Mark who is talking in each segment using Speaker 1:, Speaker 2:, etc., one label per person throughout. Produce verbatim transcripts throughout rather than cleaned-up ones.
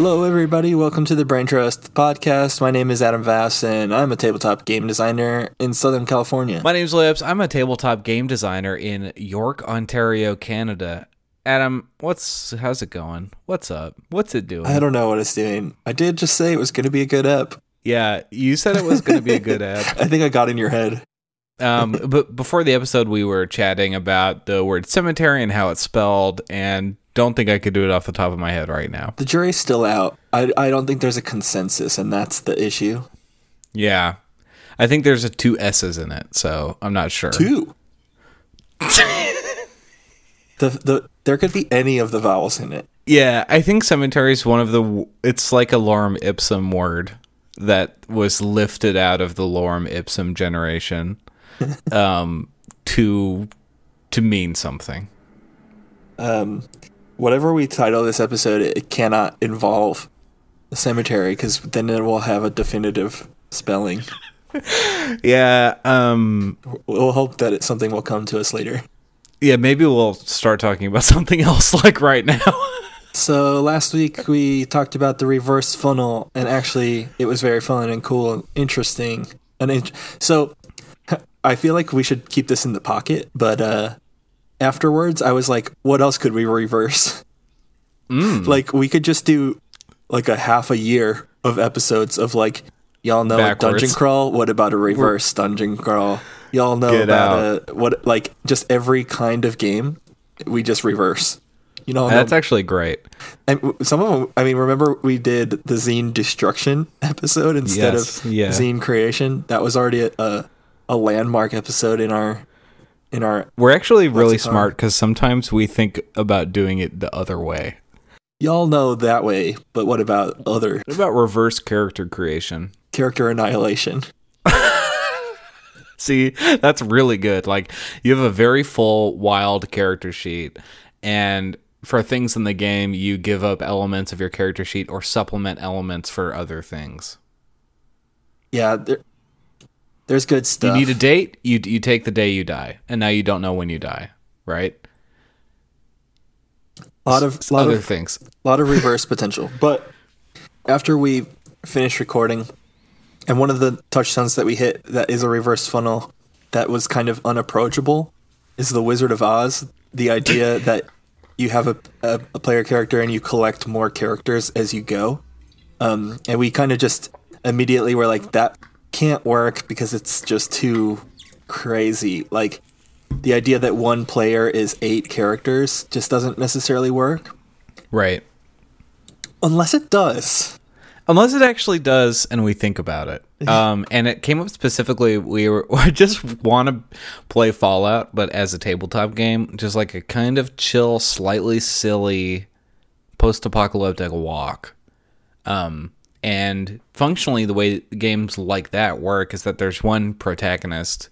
Speaker 1: Hello, everybody. Welcome to the Brain Trust podcast. My name is Adam Vass, and I'm a tabletop game designer in Southern California.
Speaker 2: My name's Lips. I'm a tabletop game designer in York, Ontario, Canada. Adam, what's how's it going? What's up? What's it doing?
Speaker 1: I don't know what it's doing. I did just say it was going to be a good app.
Speaker 2: Yeah, you said it was going to be a good app.
Speaker 1: I think I got in your head.
Speaker 2: Um, but before the episode, we were chatting about the word cemetery and how it's spelled, and don't think I could do it off the top of my head right now.
Speaker 1: The jury's still out. I, I don't think there's a consensus, and that's the issue.
Speaker 2: Yeah. I think there's a two S's in it, so I'm not sure.
Speaker 1: Two? the the There could be any of the vowels in it.
Speaker 2: Yeah, I think cemetery is one of the... It's like a lorem ipsum word that was lifted out of the lorem ipsum generation um, to to mean something.
Speaker 1: Um... Whatever we title this episode, it cannot involve a cemetery because then it will have a definitive spelling.
Speaker 2: Yeah. Um,
Speaker 1: we'll hope that it, something will come to us later.
Speaker 2: Yeah, maybe we'll start talking about something else like right now.
Speaker 1: So last week we talked about the reverse funnel, and actually it was very fun and cool and interesting. And in- so I feel like we should keep this in the pocket, but... uh afterwards, I was like, what else could we reverse?
Speaker 2: Mm.
Speaker 1: Like, we could just do, like, a half a year of episodes of, like, y'all know
Speaker 2: Backwards.
Speaker 1: a dungeon crawl? What about a reverse We're... dungeon crawl? Y'all know
Speaker 2: Get
Speaker 1: about
Speaker 2: out.
Speaker 1: a, what, like, just every kind of game, we just reverse. You know,
Speaker 2: That's know, actually great.
Speaker 1: And some of them, I mean, remember we did the Zine Destruction episode instead
Speaker 2: yes,
Speaker 1: of
Speaker 2: yeah.
Speaker 1: Zine Creation? That was already a, a, a landmark episode in our... In our
Speaker 2: We're actually really lexicon. Smart because sometimes we think about doing it the other way.
Speaker 1: Y'all know that way, but what about other?
Speaker 2: What about reverse character creation?
Speaker 1: Character annihilation.
Speaker 2: See, that's really good. Like, you have a very full, wild character sheet, and for things in the game, you give up elements of your character sheet or supplement elements for other things.
Speaker 1: Yeah, there, there's good stuff.
Speaker 2: You need a date, you you take the day you die, and now you don't know when you die, right?
Speaker 1: A lot of lot
Speaker 2: other
Speaker 1: of,
Speaker 2: things.
Speaker 1: A lot of reverse potential. But after we finished recording, and one of the touchstones that we hit that is a reverse funnel that was kind of unapproachable is the Wizard of Oz. The idea that you have a, a, a player character and you collect more characters as you go. Um, and we kind of just immediately were like, that can't work because it's just too crazy. Like, the idea that one player is eight characters just doesn't necessarily work.
Speaker 2: Right.
Speaker 1: Unless it does.
Speaker 2: Unless it actually does and we think about it. Um, and it came up specifically, we were I just want to play Fallout, but as a tabletop game, just like a kind of chill, slightly silly, post-apocalyptic walk. Um And functionally, the way games like that work is that there's one protagonist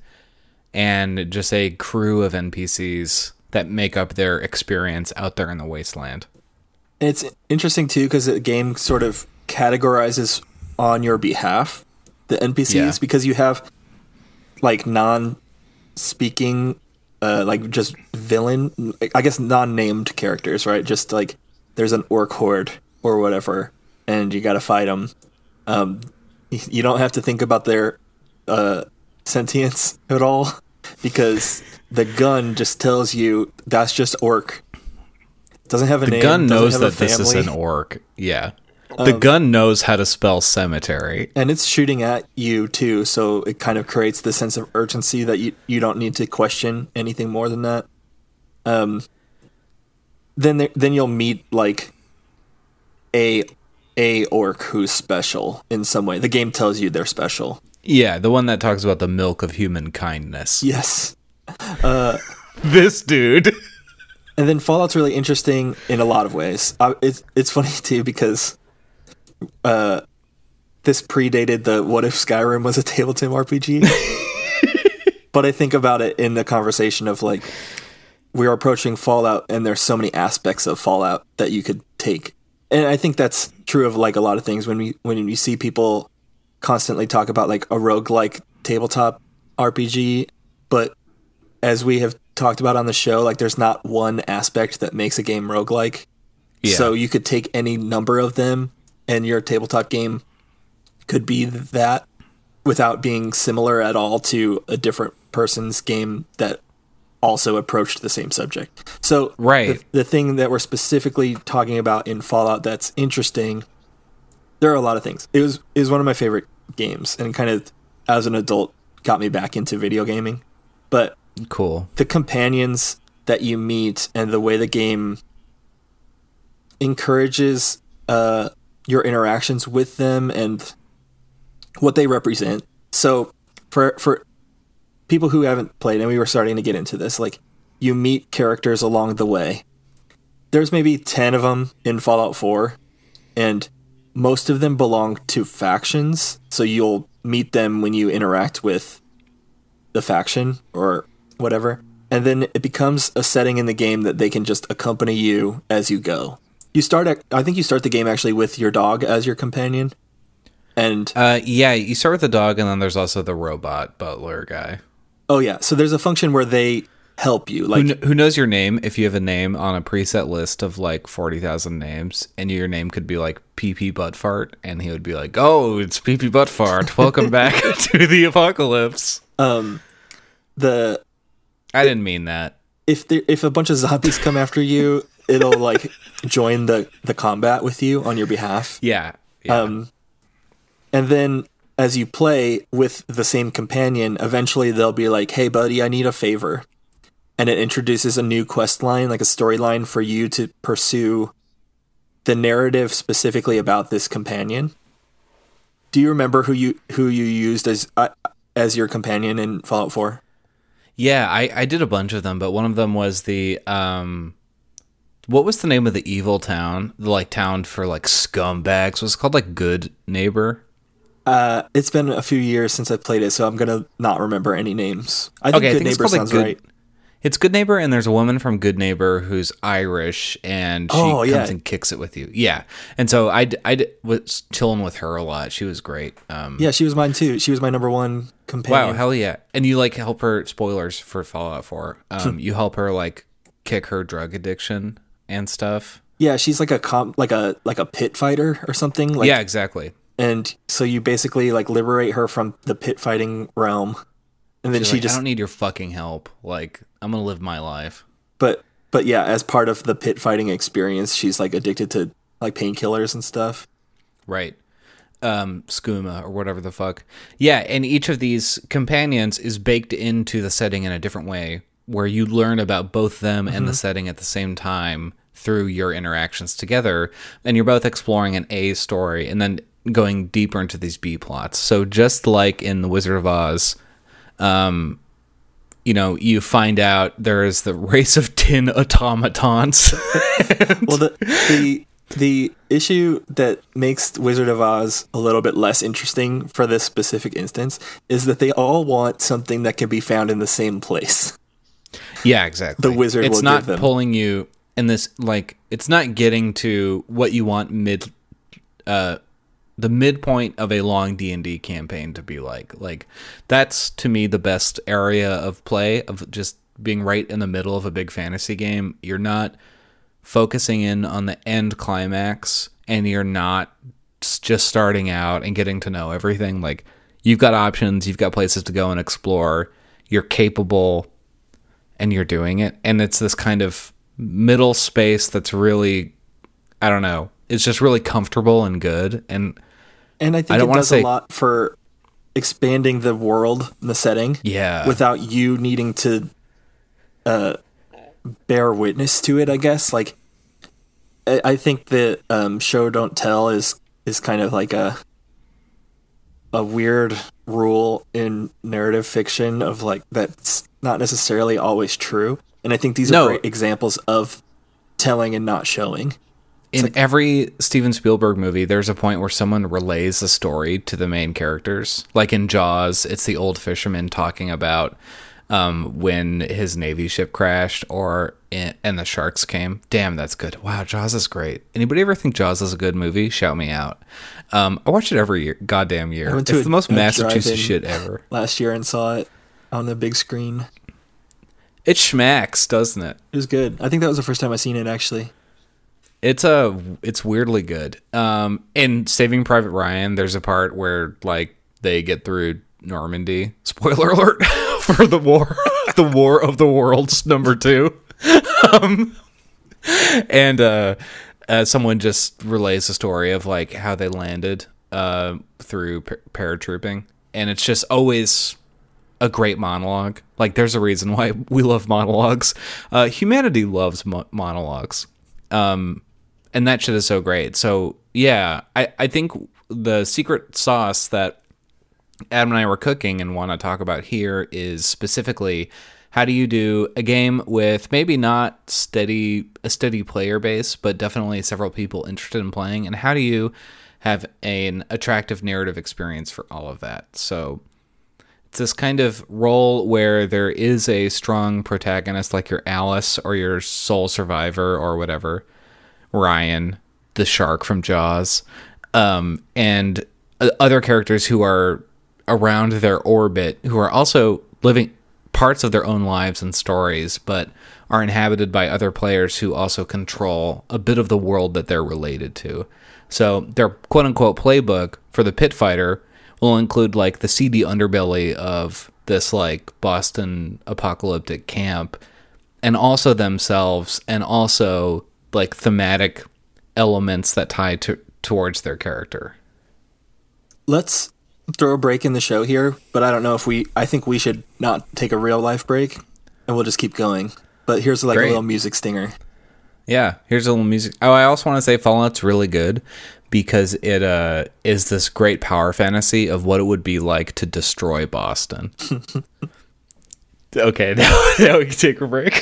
Speaker 2: and just a crew of N P Cs that make up their experience out there in the wasteland.
Speaker 1: It's interesting, too, because the game sort of categorizes on your behalf the N P Cs, yeah. because you have, like, non-speaking, uh, like, just villain, I guess non-named characters, right? Just, like, there's an orc horde or whatever, and you gotta fight them. Um, you don't have to think about their uh, sentience at all, because the gun just tells you that's just orc. It doesn't have a
Speaker 2: the
Speaker 1: name.
Speaker 2: The gun knows that
Speaker 1: this
Speaker 2: is an orc. Yeah.
Speaker 1: Um,
Speaker 2: the gun knows how to spell cemetery.
Speaker 1: And it's shooting at you, too, so it kind of creates the sense of urgency that you, you don't need to question anything more than that. Um, then there, then you'll meet, like, a... a orc who's special in some way. The game tells you they're special.
Speaker 2: Yeah, the one that talks about the milk of human kindness.
Speaker 1: Yes. Uh,
Speaker 2: this dude.
Speaker 1: And then Fallout's really interesting in a lot of ways. Uh, it's it's funny, too, because uh, this predated the what if Skyrim was a tabletop R P G? But I think about it in the conversation of, like, we're approaching Fallout, and there's so many aspects of Fallout that you could take. And I think that's true of, like, a lot of things. When we when you see people constantly talk about, like, a roguelike tabletop R P G, but as we have talked about on the show, like, there's not one aspect that makes a game roguelike.
Speaker 2: Yeah.
Speaker 1: So you could take any number of them and your tabletop game could be that without being similar at all to a different person's game that also approached the same subject. So
Speaker 2: right.
Speaker 1: the, the thing that we're specifically talking about in Fallout that's interesting, there are a lot of things. It was it was one of my favorite games, and kind of as an adult got me back into video gaming. But
Speaker 2: cool.
Speaker 1: The companions that you meet and the way the game encourages uh, your interactions with them and what they represent. So for for people who haven't played, and we were starting to get into this, like, you meet characters along the way. There's maybe ten of them in Fallout four, and most of them belong to factions, so you'll meet them when you interact with the faction or whatever, and then it becomes a setting in the game that they can just accompany you as you go. You start at, I think you start the game actually with your dog as your companion, and
Speaker 2: uh, yeah, you start with the dog, and then there's also the robot butler guy.
Speaker 1: Oh yeah, so there's a function where they help you. Like,
Speaker 2: who, kn- who knows your name? If you have a name on a preset list of like forty thousand names, and your name could be like P P Buttfart, and he would be like, "Oh, it's P P Buttfart. Welcome back to the apocalypse."
Speaker 1: Um, the
Speaker 2: I didn't mean that.
Speaker 1: If there, if a bunch of zombies come after you, it'll like join the the combat with you on your behalf.
Speaker 2: Yeah. yeah.
Speaker 1: Um, and then as you play with the same companion, eventually they'll be like, "Hey, buddy, I need a favor." And it introduces a new quest line, like a storyline for you to pursue the narrative specifically about this companion. Do you remember who you who you used as uh, as your companion in Fallout four?
Speaker 2: Yeah, I, I did a bunch of them, but one of them was the um, what was the name of the evil town? The like town for like scumbags. Was it called like Good Neighbor?
Speaker 1: Uh, it's been a few years since I played it, so I'm gonna not remember any names. I think
Speaker 2: okay,
Speaker 1: Good
Speaker 2: I think
Speaker 1: Neighbor
Speaker 2: it's
Speaker 1: sounds
Speaker 2: like Good,
Speaker 1: right.
Speaker 2: It's Good Neighbor, and there's a woman from Good Neighbor who's Irish, and she
Speaker 1: Oh,
Speaker 2: comes
Speaker 1: yeah.
Speaker 2: and kicks it with you. Yeah, and so I, d- I d- was chilling with her a lot. She was great. Um,
Speaker 1: Yeah, she was mine too. She was my number one companion.
Speaker 2: Wow, hell yeah! And you like help her. Spoilers for Fallout four. Um, you help her like kick her drug addiction and stuff.
Speaker 1: Yeah, she's like a com- like a like a pit fighter or something. Like,
Speaker 2: Yeah, exactly.
Speaker 1: and so you basically like liberate her from the pit fighting realm, and then
Speaker 2: She's
Speaker 1: she
Speaker 2: like,
Speaker 1: just
Speaker 2: I don't need your fucking help. Like, I'm gonna live my life.
Speaker 1: but but yeah, as part of the pit fighting experience, she's like addicted to like painkillers and stuff.
Speaker 2: Right. Um, skooma or whatever the fuck. Yeah, and each of these companions is baked into the setting in a different way, where you learn about both them and the setting at the same time through your interactions together, and you're both exploring an A story and then going deeper into these B plots. So just like in The Wizard of Oz, um, you know, you find out there is the race of tin automatons.
Speaker 1: Well, the the the issue that makes Wizard of Oz a little bit less interesting for this specific instance is that they all want something that can be found in the same place.
Speaker 2: Yeah, exactly.
Speaker 1: The wizard
Speaker 2: It's
Speaker 1: will
Speaker 2: not
Speaker 1: give them.
Speaker 2: pulling you in this, like, it's not getting to what you want mid, uh, the midpoint of a long D and D campaign to be like. Like, that's, to me, the best area of play, of just being right in the middle of a big fantasy game. You're not focusing in on the end climax, and you're not s- just starting out and getting to know everything. Like, you've got options, you've got places to go and explore, you're capable, and you're doing it. And it's this kind of middle space that's really, I don't know, it's just really comfortable and good. And
Speaker 1: And I think
Speaker 2: I don't
Speaker 1: it
Speaker 2: wanna
Speaker 1: does
Speaker 2: say-
Speaker 1: a lot for expanding the world and the setting.
Speaker 2: Yeah.
Speaker 1: Without you needing to uh, bear witness to it, I guess. Like, I, I think that um, show don't tell is is kind of like a a weird rule in narrative fiction of like that's not necessarily always true. And I think these are
Speaker 2: No.
Speaker 1: great examples of telling and not showing.
Speaker 2: in every Steven Spielberg movie, there's a point where someone relays a story to the main characters. Like in Jaws, it's the old fisherman talking about um, when his Navy ship crashed, or in, and the sharks came. Damn, that's good. Wow, Jaws is great. Anybody ever think Jaws is a good movie? Shout me out. Um, I watch it every year, goddamn year.
Speaker 1: I went to
Speaker 2: It's
Speaker 1: a-
Speaker 2: the most
Speaker 1: a
Speaker 2: Massachusetts
Speaker 1: drive-in
Speaker 2: shit ever.
Speaker 1: last year and saw it on the big screen.
Speaker 2: It schmacks, doesn't it?
Speaker 1: It was good. I think that was the first time I seen it, actually.
Speaker 2: It's a it's weirdly good. Um, in Saving Private Ryan, there's a part where like they get through Normandy. Spoiler alert for the war, the War of the Worlds number two. um, and uh, uh, someone just relays the story of like how they landed uh, through par- paratrooping, and it's just always a great monologue. Like, there's a reason why we love monologues. Uh, humanity loves mo- monologues. Um, and that shit is so great. So, yeah, I, I think the secret sauce that Adam and I were cooking and want to talk about here is specifically how do you do a game with maybe not steady a steady player base, but definitely several people interested in playing, and how do you have an attractive narrative experience for all of that? So it's this kind of role where there is a strong protagonist like your Alice or your sole survivor or whatever, Ryan, the shark from Jaws, um, and uh, other characters who are around their orbit, who are also living parts of their own lives and stories, but are inhabited by other players who also control a bit of the world that they're related to. So their quote-unquote playbook for the pit fighter will include like the seedy underbelly of this like Boston apocalyptic camp, and also themselves, and also like thematic elements that tie to, towards their character.
Speaker 1: Let's throw a break in the show here, but I don't know if we, I think we should not take a real life break and we'll just keep going. But here's like Great. a little music stinger.
Speaker 2: Yeah, here's a little music. Oh, I also want to say Fallout's really good because it uh, is this great power fantasy of what it would be like to destroy Boston. Okay, now, now we can take a break.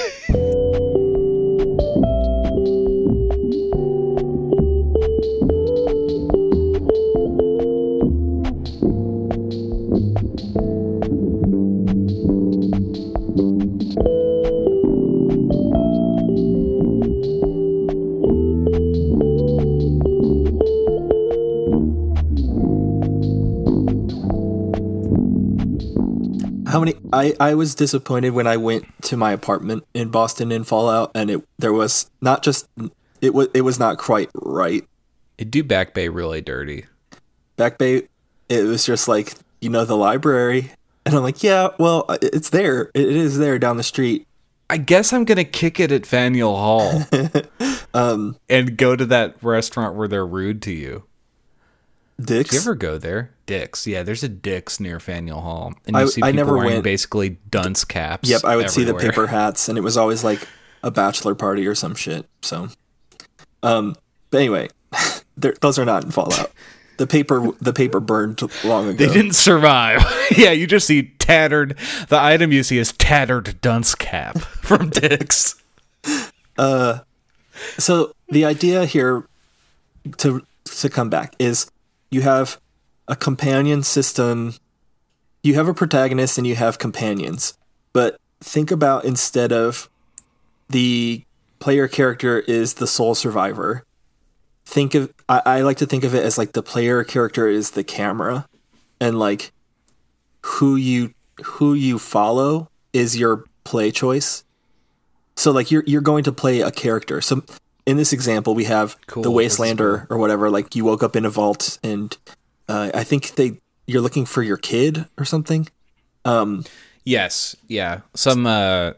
Speaker 1: How many? I, I was disappointed when I went to my apartment in Boston in Fallout, and it there was not just it was it was not quite right.
Speaker 2: It do Back Bay really dirty.
Speaker 1: Back Bay, it was just like, you know, the library, and I'm like, yeah, well, it's there. It is there down the street.
Speaker 2: I guess I'm gonna kick it at Faneuil Hall, um, and go to that restaurant where they're rude to you.
Speaker 1: Dick's?
Speaker 2: Did you ever go there? Dick's. Yeah, there's a Dick's near Faneuil Hall. And you
Speaker 1: I,
Speaker 2: see people
Speaker 1: I never
Speaker 2: wearing
Speaker 1: went.
Speaker 2: basically dunce caps.
Speaker 1: Yep, I would
Speaker 2: everywhere.
Speaker 1: see the paper hats, and it was always like a bachelor party or some shit. So, um, but anyway, those are not in Fallout. The paper, the paper burned long ago.
Speaker 2: They didn't survive. Yeah, you just see tattered. The item you see is tattered dunce cap from Dick's.
Speaker 1: Uh, so the idea here, to to come back, is you have a companion system. You have a protagonist and you have companions. But think about, instead of the player character is the sole survivor, think of, I, I like to think of it as like the player character is the camera, and like who you who you follow is your play choice. So like you're you're going to play a character. So in this example, we have cool. the Wastelander cool. or whatever. Like, you woke up in a vault, and uh, I think they you're looking for your kid or something. Um,
Speaker 2: yes, yeah. Some uh,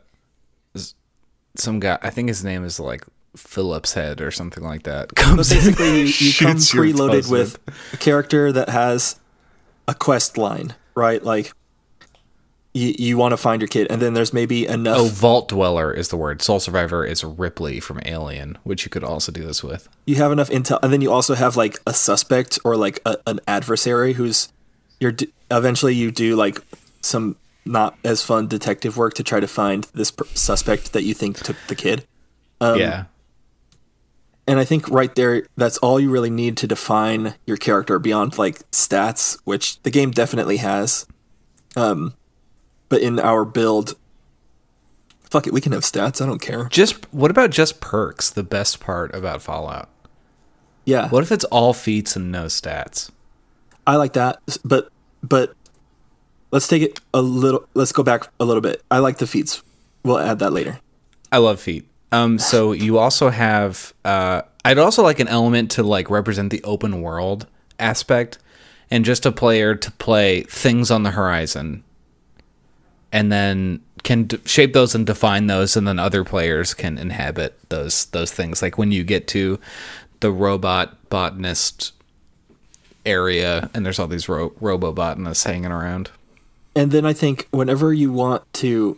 Speaker 2: some guy. I think his name is like Phillips Head or something like that.
Speaker 1: Comes but basically, you, you come preloaded with a character that has a quest line, right? Like, You you want to find your kid, and then there's maybe enough...
Speaker 2: Oh, Vault Dweller is the word. Soul Survivor is Ripley from Alien, which you could also do this with.
Speaker 1: You have enough intel, and then you also have like a suspect or like a, an adversary who's... you're eventually you do like some not as fun detective work to try to find this per- suspect that you think took the kid. Um,
Speaker 2: yeah.
Speaker 1: And I think right there, that's all you really need to define your character beyond like stats, which the game definitely has. Um... But in our build, fuck it, we can have stats. I don't care.
Speaker 2: Just what about just perks? The best part about Fallout.
Speaker 1: Yeah.
Speaker 2: What if it's all feats and no stats?
Speaker 1: I like that, but but let's take it a little. Let's go back a little bit. I like the feats. We'll add that later.
Speaker 2: I love feat. Um, so you also have, uh, I'd also like an element to like represent the open world aspect, and just a player to play things on the horizon, and then can d- shape those and define those, and then other players can inhabit those those things. Like when you get to the robot botanist area, and there's all these ro- robo botanists hanging around.
Speaker 1: And then I think whenever you want to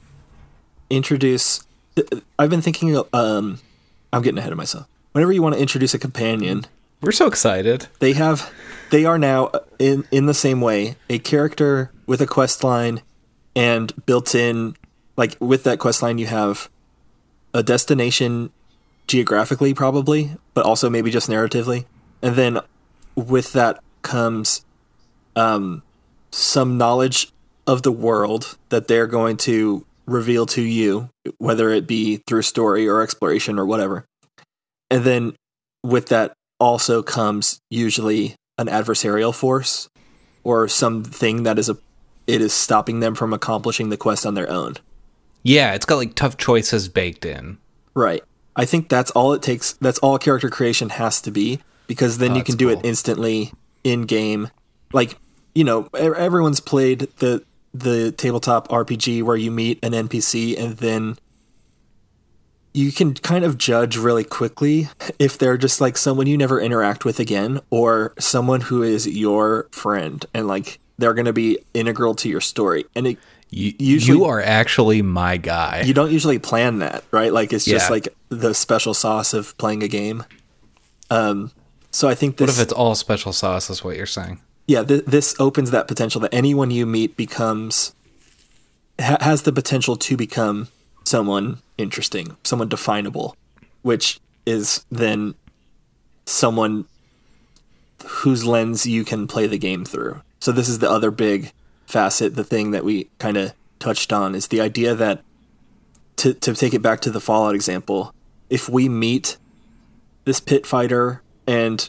Speaker 1: introduce, I've been thinking, um, I'm getting ahead of myself. Whenever you want to introduce a companion,
Speaker 2: we're so excited.
Speaker 1: They have, they are now in in the same way a character with a quest line, and built in, like with that quest line, you have a destination geographically, probably, but also maybe just narratively, and then with that comes, um, some knowledge of the world that they're going to reveal to you, whether it be through story or exploration or whatever. And then with that also comes usually an adversarial force or something that is a it is stopping them from accomplishing the quest on their own.
Speaker 2: Yeah, it's got like tough choices baked in.
Speaker 1: Right. I think that's all it takes. That's all character creation has to be, because then
Speaker 2: oh,
Speaker 1: you can do
Speaker 2: cool.
Speaker 1: it instantly in game. Like, you know, everyone's played the the tabletop R P G where you meet an N P C and then you can kind of judge really quickly if they're just like someone you never interact with again, or someone who is your friend and like they're going to be integral to your story. And it
Speaker 2: you,
Speaker 1: usually
Speaker 2: you are actually my guy.
Speaker 1: You don't usually plan that, right? Like it's just
Speaker 2: yeah.
Speaker 1: like the special sauce of playing a game. Um, so I think this.
Speaker 2: What if it's all special sauce? Is what you're saying?
Speaker 1: Yeah, th- this opens that potential that anyone you meet becomes ha- has the potential to become someone interesting, someone definable, which is then someone whose lens you can play the game through. So this is the other big facet, the thing that we kind of touched on, is the idea that, to to take it back to the Fallout example, if we meet this pit fighter and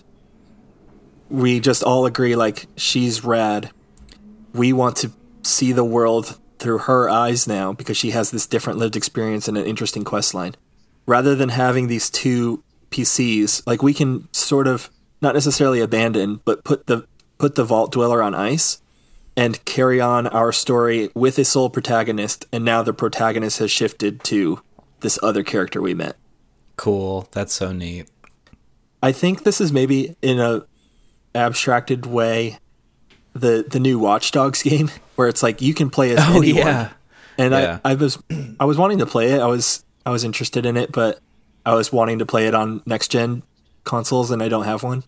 Speaker 1: we just all agree like she's rad, we want to see the world through her eyes now because she has this different lived experience and an interesting quest line. Rather than having these two P Cs, like we can sort of not necessarily abandon, but put the put the Vault Dweller on ice and carry on our story with a sole protagonist, and now the protagonist has shifted to this other character we met.
Speaker 2: Cool. That's so neat.
Speaker 1: I think this is maybe in a abstracted way the the new Watch Dogs game, where it's like you can play as
Speaker 2: oh,
Speaker 1: anyone.
Speaker 2: Yeah.
Speaker 1: And
Speaker 2: yeah.
Speaker 1: I, I was I was wanting to play it. I was I was interested in it, but I was wanting to play it on next gen consoles, and I don't have one.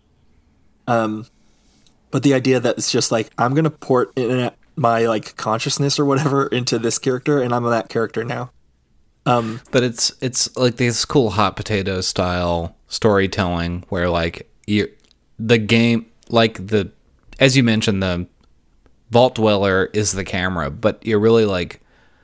Speaker 1: Um, but the idea that it's just like I'm gonna port in my like consciousness or whatever into this character, and I'm that character now. Um,
Speaker 2: but it's it's like this cool hot potato style storytelling where like you the game like the as you mentioned the Vault Dweller is the camera, but you're really like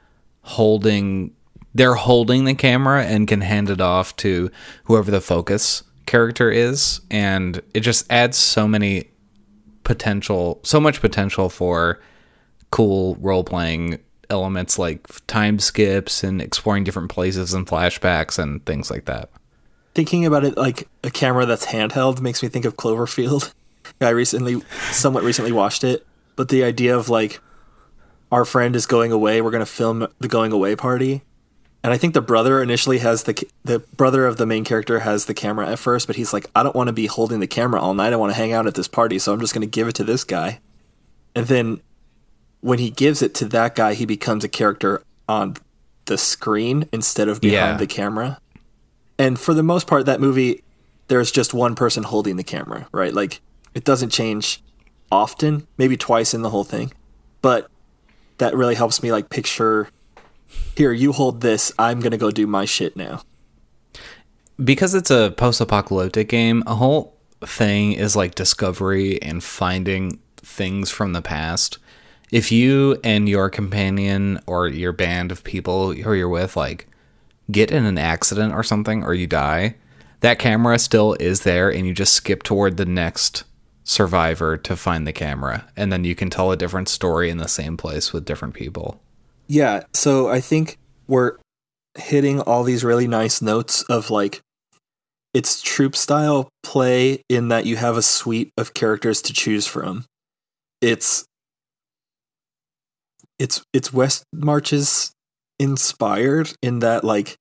Speaker 2: holding they're holding the camera and can hand it off to whoever the focus character is, and it just adds so many potential so much potential for cool role-playing elements like time skips and exploring different places and flashbacks and things like that.
Speaker 1: Thinking about it like a camera that's handheld makes me think of Cloverfield. I recently somewhat recently watched it, but the idea of like our friend is going away, we're going to film the going away party. And I think the brother initially has the the brother of the main character has the camera at first, but he's like, I don't want to be holding the camera all night. I want to hang out at this party, so I'm just going to give it to this guy. And then when he gives it to that guy, he becomes a character on the screen instead of behind
Speaker 2: yeah.
Speaker 1: the camera. And for the most part, that movie, there's just one person holding the camera, right? Like, it doesn't change often, maybe twice in the whole thing. But that really helps me, like, picture, here, you hold this, I'm going to go do my shit now.
Speaker 2: Because it's a post-apocalyptic game, a whole thing is, like, discovery and finding things from the past. If you and your companion or your band of people who you're with, like, get in an accident or something, or you die, that camera still is there, and you just skip toward the next survivor to find the camera, and then you can tell a different story in the same place with different people.
Speaker 1: Yeah, so I think we're hitting all these really nice notes of like it's troop style play in that you have a suite of characters to choose from. It's it's it's West Marches inspired in that like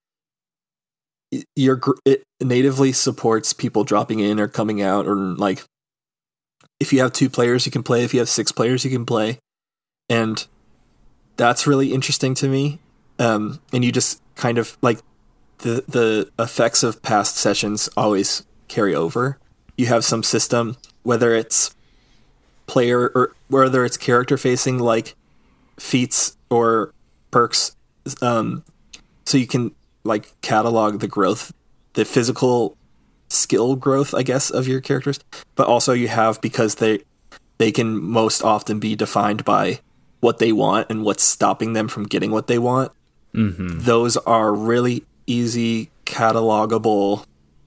Speaker 1: your gr- it natively supports people dropping in or coming out, or like if you have two players you can play, if you have six players you can play, and that's really interesting to me. Um, and you just kind of like the the effects of past sessions always carry over. You have some system, whether it's player or whether it's character facing, like feats or perks, um, so you can like catalog the growth, the physical skill growth, I guess, of your characters. But also you have, because they they can most often be defined by what they want and what's stopping them from getting what they want.
Speaker 2: Mm-hmm.
Speaker 1: Those are really easy catalogable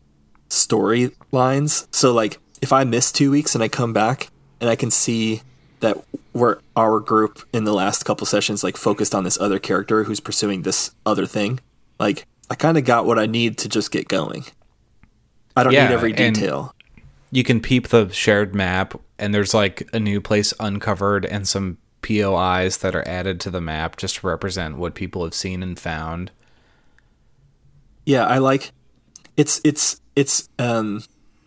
Speaker 1: storylines. So like if I miss two weeks and I come back and I can see that we're our group in the last couple sessions like focused on this other character who's pursuing this other thing, like I kind of got what I need to just get going. I don't
Speaker 2: Yeah,
Speaker 1: need every
Speaker 2: and
Speaker 1: detail.
Speaker 2: You can peep the shared map, and there's like a new place uncovered and some P O Is that are added to the map just to represent what people have seen and found.
Speaker 1: Yeah, I like it's it's it's um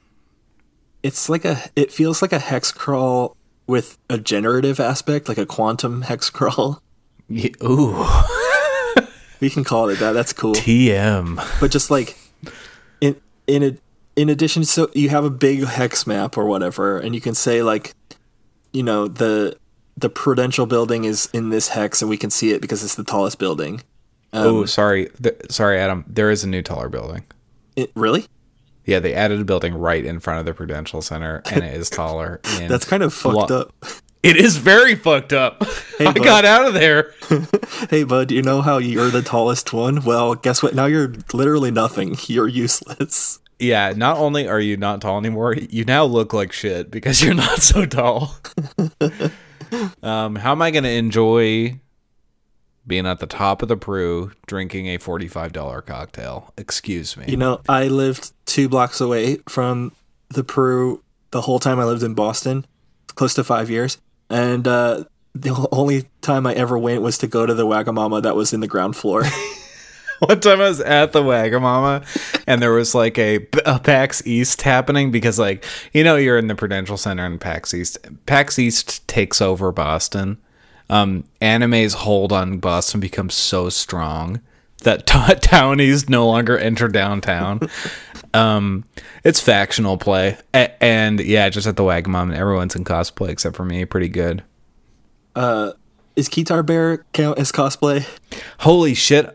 Speaker 1: it's like a it feels like a hex crawl with a generative aspect, like a quantum hex crawl.
Speaker 2: Yeah, ooh.
Speaker 1: We can call it that. That's cool.
Speaker 2: T M.
Speaker 1: But just like in in a, in addition, so you have a big hex map or whatever, and you can say like, you know, the the Prudential building is in this hex, and we can see it because it's the tallest building. Um,
Speaker 2: oh, sorry, Th- sorry, Adam. There is a new taller building.
Speaker 1: It, really?
Speaker 2: Yeah, they added a building right in front of the Prudential Center, and it is taller. And
Speaker 1: That's kind of fucked
Speaker 2: lo-
Speaker 1: up.
Speaker 2: It is very fucked up.
Speaker 1: Hey,
Speaker 2: I
Speaker 1: bud.
Speaker 2: got out of there.
Speaker 1: Hey, bud, you know how you're the tallest one? Well, guess what? Now you're literally nothing. You're useless.
Speaker 2: Yeah, not only are you not tall anymore, you now look like shit because you're not so tall. um, how am I going to enjoy being at the top of the Pru drinking a forty-five dollars cocktail? Excuse me.
Speaker 1: You know, I lived two blocks away from the Peru the whole time I lived in Boston, close to five years. And uh, the only time I ever went was to go to the Wagamama that was in the ground floor.
Speaker 2: One time I was at the Wagamama and there was like a, a PAX East happening because, like, you know, you're in the Prudential Center and PAX East. PAX East takes over Boston. Um, anime's hold on Boston becomes so strong that t- townies no longer enter downtown. um, it's factional play. A- and yeah, just at the Wagamama, everyone's in cosplay except for me. Pretty good.
Speaker 1: Uh, is Guitar Bear count as cosplay?
Speaker 2: Holy shit.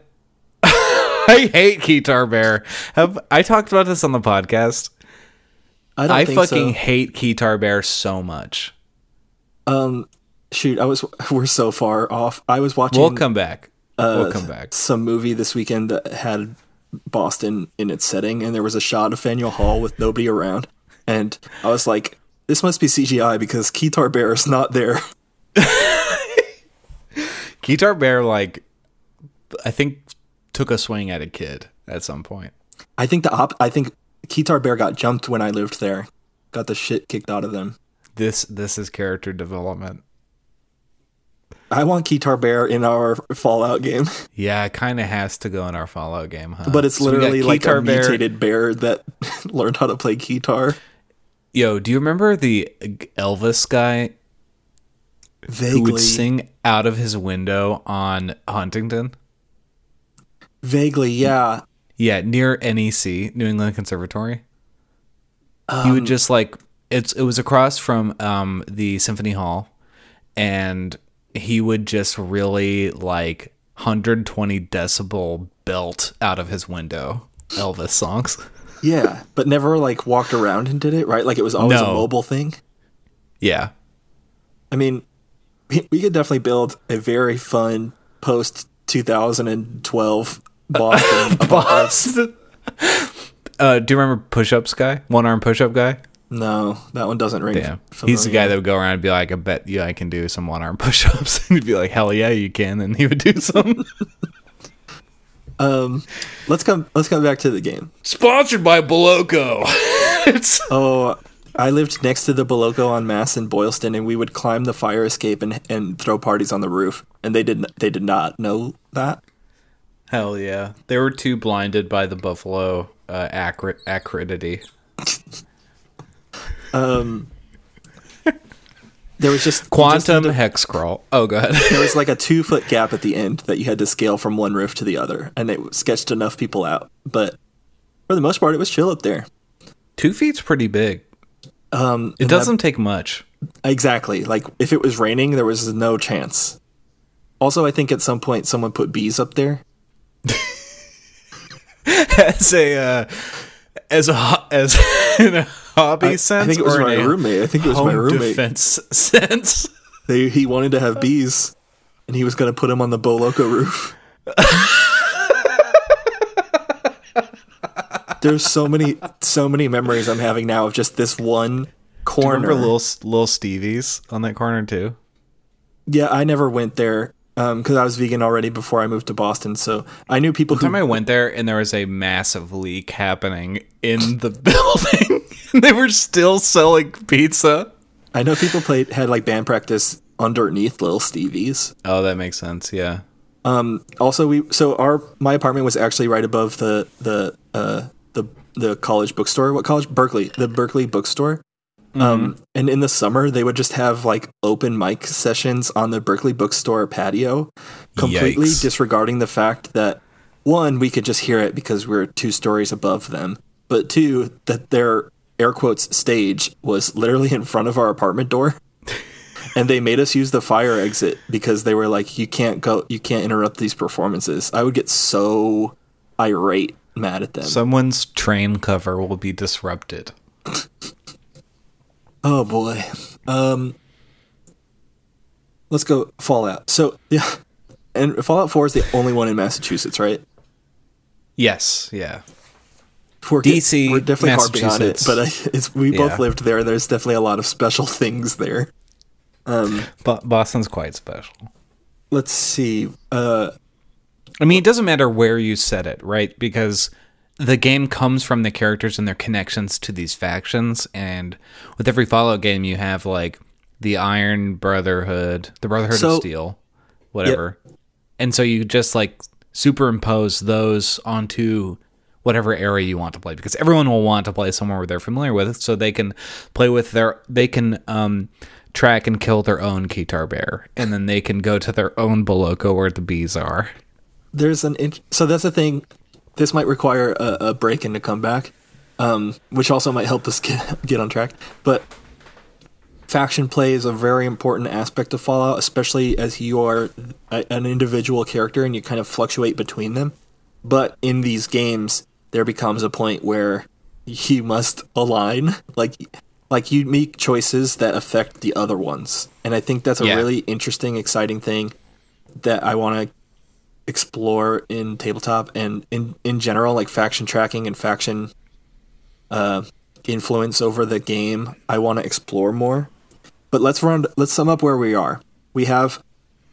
Speaker 2: I hate Guitar Bear. Have I talked about this on the podcast?
Speaker 1: I don't
Speaker 2: I
Speaker 1: think
Speaker 2: fucking
Speaker 1: so.
Speaker 2: hate Guitar Bear so much.
Speaker 1: Um, shoot, I was we're so far off. I was watching.
Speaker 2: We'll come back.
Speaker 1: uh,
Speaker 2: we'll come back.
Speaker 1: Some movie this weekend that had Boston in its setting, and there was a shot of Faneuil Hall with nobody around, and I was like, "This must be C G I because Guitar Bear is not there."
Speaker 2: Guitar Bear, like, I think took a swing at a kid at some point.
Speaker 1: I think the op- I think Guitar Bear got jumped when I lived there. Got the shit kicked out of them.
Speaker 2: This this is character development.
Speaker 1: I want Guitar Bear in our Fallout game,
Speaker 2: Yeah, it kind of has to go in our Fallout game, huh?
Speaker 1: but it's
Speaker 2: So we got
Speaker 1: literally like
Speaker 2: Guitar
Speaker 1: a
Speaker 2: Bear.
Speaker 1: mutated bear that learned how to play guitar.
Speaker 2: Yo, do you remember the Elvis guy who
Speaker 1: Vaguely,
Speaker 2: would sing out of his window on Huntington?
Speaker 1: vaguely, yeah.
Speaker 2: Yeah, near N E C, New England Conservatory.
Speaker 1: Um,
Speaker 2: He would just like it's it was across from um the Symphony Hall, and he would just really like one hundred twenty decibel belt out of his window Elvis songs.
Speaker 1: Yeah, but never like walked around and did it, right? Like it was always
Speaker 2: No.
Speaker 1: a mobile thing.
Speaker 2: Yeah.
Speaker 1: I mean, we we could definitely build a very fun post twenty twelve Boston apocalypse.
Speaker 2: Uh, do you remember Push Ups guy? One arm push up guy?
Speaker 1: No, that one doesn't ring.
Speaker 2: Damn.
Speaker 1: familiar.
Speaker 2: He's the guy that would go around and be like, I bet you I can do some one arm push ups. And he'd be like, hell yeah, you can. And he would do some.
Speaker 1: Um, let's come. Let's come back to the game.
Speaker 2: Sponsored by Boloco. It's
Speaker 1: Oh, I lived next to the Boloco on Mass in Boylston, and we would climb the fire escape and and throw parties on the roof. And they didn't. They did not know that.
Speaker 2: hell yeah. They were too blinded by the Buffalo uh, acri- acridity.
Speaker 1: Um, there was just
Speaker 2: Quantum
Speaker 1: you just
Speaker 2: hex crawl. Oh, go ahead.
Speaker 1: there was like a two foot gap at the end that you had to scale from one roof to the other, and it sketched enough people out. But for the most part, it was chill up there.
Speaker 2: Two feet's pretty big.
Speaker 1: Um,
Speaker 2: It
Speaker 1: and
Speaker 2: doesn't take much.
Speaker 1: that- exactly. Like if it was raining, there was no chance. Also, I think at some point someone put bees up there.
Speaker 2: As a uh, as a ho- as in a hobby
Speaker 1: I,
Speaker 2: sense,
Speaker 1: I think it was
Speaker 2: or
Speaker 1: my
Speaker 2: in a
Speaker 1: roommate. I think it was my
Speaker 2: home
Speaker 1: roommate.
Speaker 2: defense sense.
Speaker 1: They, he wanted to have bees, and he was going to put them on the Boloco roof. There's so many, so many memories I'm having now of just this one corner.
Speaker 2: Remember little little Stevie's on that corner too?
Speaker 1: Yeah, I never went there because I was vegan already before I moved to Boston. So I knew people who.
Speaker 2: Time I went there and there was a massive leak happening in the building. And they were still selling pizza.
Speaker 1: I know people played had like band practice underneath Little Stevie's.
Speaker 2: Oh, that makes sense. Yeah.
Speaker 1: Um, also, we so our my apartment was actually right above the the uh, the the college bookstore. What college? Berkeley, the Berkeley bookstore.
Speaker 2: Mm-hmm.
Speaker 1: Um, and in the summer, they would just have like open mic sessions on the Berkeley bookstore patio, completely
Speaker 2: Yikes.
Speaker 1: disregarding the fact that one, we could just hear it because we we're two stories above them, but two, that their air quotes stage was literally in front of our apartment door. And they made us use the fire exit because they were like, you can't go, you can't interrupt these performances. I would get so irate, mad at them.
Speaker 2: Someone's train cover will be disrupted.
Speaker 1: Oh boy. Um, let's go Fallout. So yeah, and Fallout four is the only one in Massachusetts, right?
Speaker 2: Yes. Yeah.
Speaker 1: We're,
Speaker 2: D C,
Speaker 1: we're definitely harping on it,
Speaker 2: Massachusetts.
Speaker 1: but I, it's, we both
Speaker 2: Yeah.
Speaker 1: lived there. There's definitely a lot of special things there. Um,
Speaker 2: But Boston's quite special.
Speaker 1: let's see. Uh,
Speaker 2: I mean, it doesn't matter where you set it, right? Because the game comes from the characters and their connections to these factions. And with every Fallout game, you have like the Iron Brotherhood, the Brotherhood
Speaker 1: So-
Speaker 2: of Steel, whatever. And so you just like superimpose those onto whatever area you want to play, because everyone will want to play somewhere where they're familiar with it, so they can play with their, they can um, track and kill their own Kitar Bear, and then they can go to their own Boloco where the bees are.
Speaker 1: there's an int- so that's the thing. This might require a, a break and to come back, um, which also might help us get get on track. But faction play is a very important aspect of Fallout, especially as you are a, an individual character and you kind of fluctuate between them. But in these games, there becomes a point where you must align, like like you make choices that affect the other ones, and I think that's a
Speaker 2: Yeah.
Speaker 1: really interesting, exciting thing that I want to explore in tabletop and in in general, like faction tracking and faction uh, influence over the game. I want to explore more. But let's run. Let's sum up where we are. We have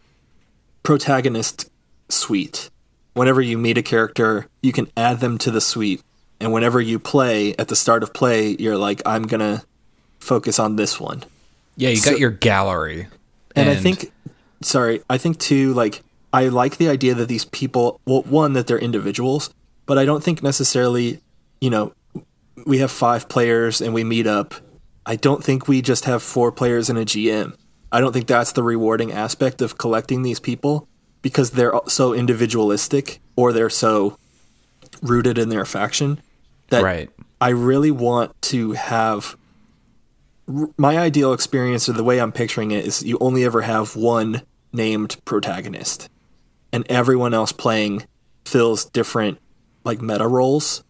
Speaker 1: protagonist suite. Whenever you meet a character, you can add them to the suite, and whenever you play at the start of play, you're like, I'm gonna focus on this one.
Speaker 2: Yeah, you
Speaker 1: So-
Speaker 2: got your gallery.
Speaker 1: And, I think, sorry, I think too, like, I like the idea that these people, well, one, that they're individuals, but I don't think necessarily, you know, we have five players and we meet up. I don't think we just have four players and a G M. I don't think that's the rewarding aspect of collecting these people because they're so individualistic or they're so rooted in their faction that
Speaker 2: Right.
Speaker 1: I really want to have my ideal experience, or the way I'm picturing it, is you only ever have one named protagonist, and everyone else playing fills different like meta roles,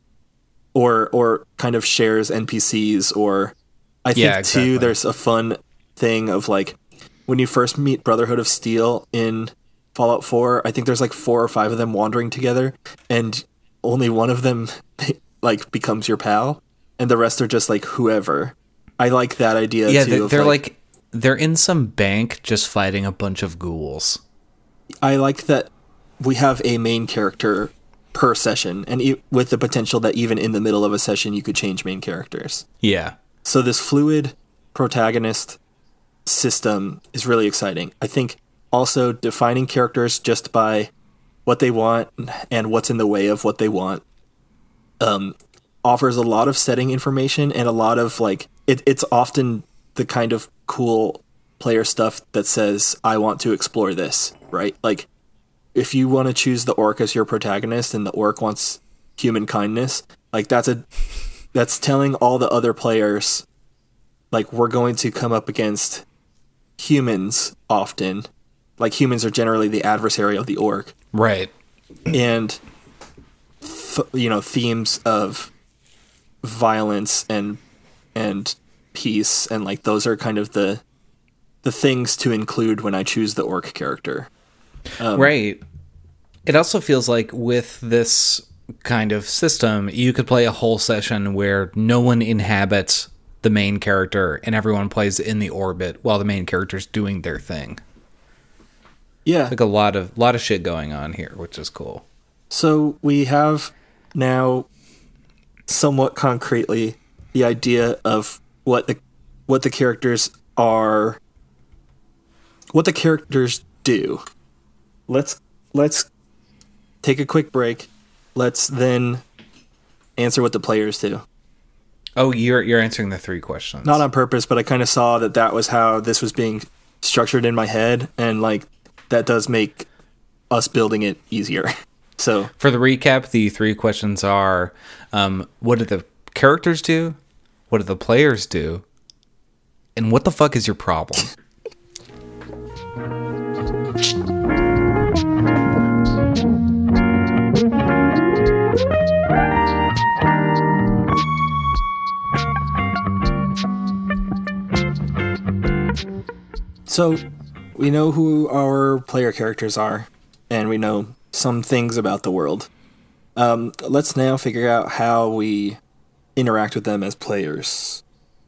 Speaker 1: or or kind of shares N P Cs. Or I think
Speaker 2: Yeah, exactly.
Speaker 1: too, there's a fun thing of like when you first meet Brotherhood of Steel in Fallout four. I think there's like four or five of them wandering together, and only one of them like becomes your pal, and the rest are just like whoever. I like that idea
Speaker 2: Yeah,
Speaker 1: too.
Speaker 2: they're,
Speaker 1: of,
Speaker 2: they're like, they're in some bank just fighting a bunch of ghouls.
Speaker 1: I like that we have a main character per session, and e- with the potential that even in the middle of a session you could change main characters.
Speaker 2: Yeah.
Speaker 1: So this fluid protagonist system is really exciting. I think also defining characters just by what they want and what's in the way of what they want um, offers a lot of setting information and a lot of like it, it's often the kind of cool player stuff that says I want to explore this, right? Like if you want to choose the orc as your protagonist and the orc wants human kindness, like that's a that's telling all the other players like we're going to come up against humans often. Like humans are generally the adversary of the orc.
Speaker 2: Right.
Speaker 1: And th- you know, themes of violence and and peace and like those are kind of the the things to include when I choose the orc character. Um,
Speaker 2: right. It also feels like with this kind of system, you could play a whole session where no one inhabits the main character and everyone plays in the orbit while the main character's doing their thing.
Speaker 1: Yeah.
Speaker 2: Like a lot of lot of shit going on here, which is cool.
Speaker 1: So we have now somewhat concretely the idea of what the what the characters are what the characters do. Let's let's take a quick break. Let's then answer what the players do.
Speaker 2: Oh, you're you're answering the three questions.
Speaker 1: Not on purpose, but I kind of saw that that was how this was being structured in my head, and like that does make us building it easier. So
Speaker 2: for the recap, the three questions are: um, what do the characters do? What do the players do? And what the fuck is your problem?
Speaker 1: So, we know who our player characters are, and we know some things about the world. Um, let's now figure out how we interact with them as players.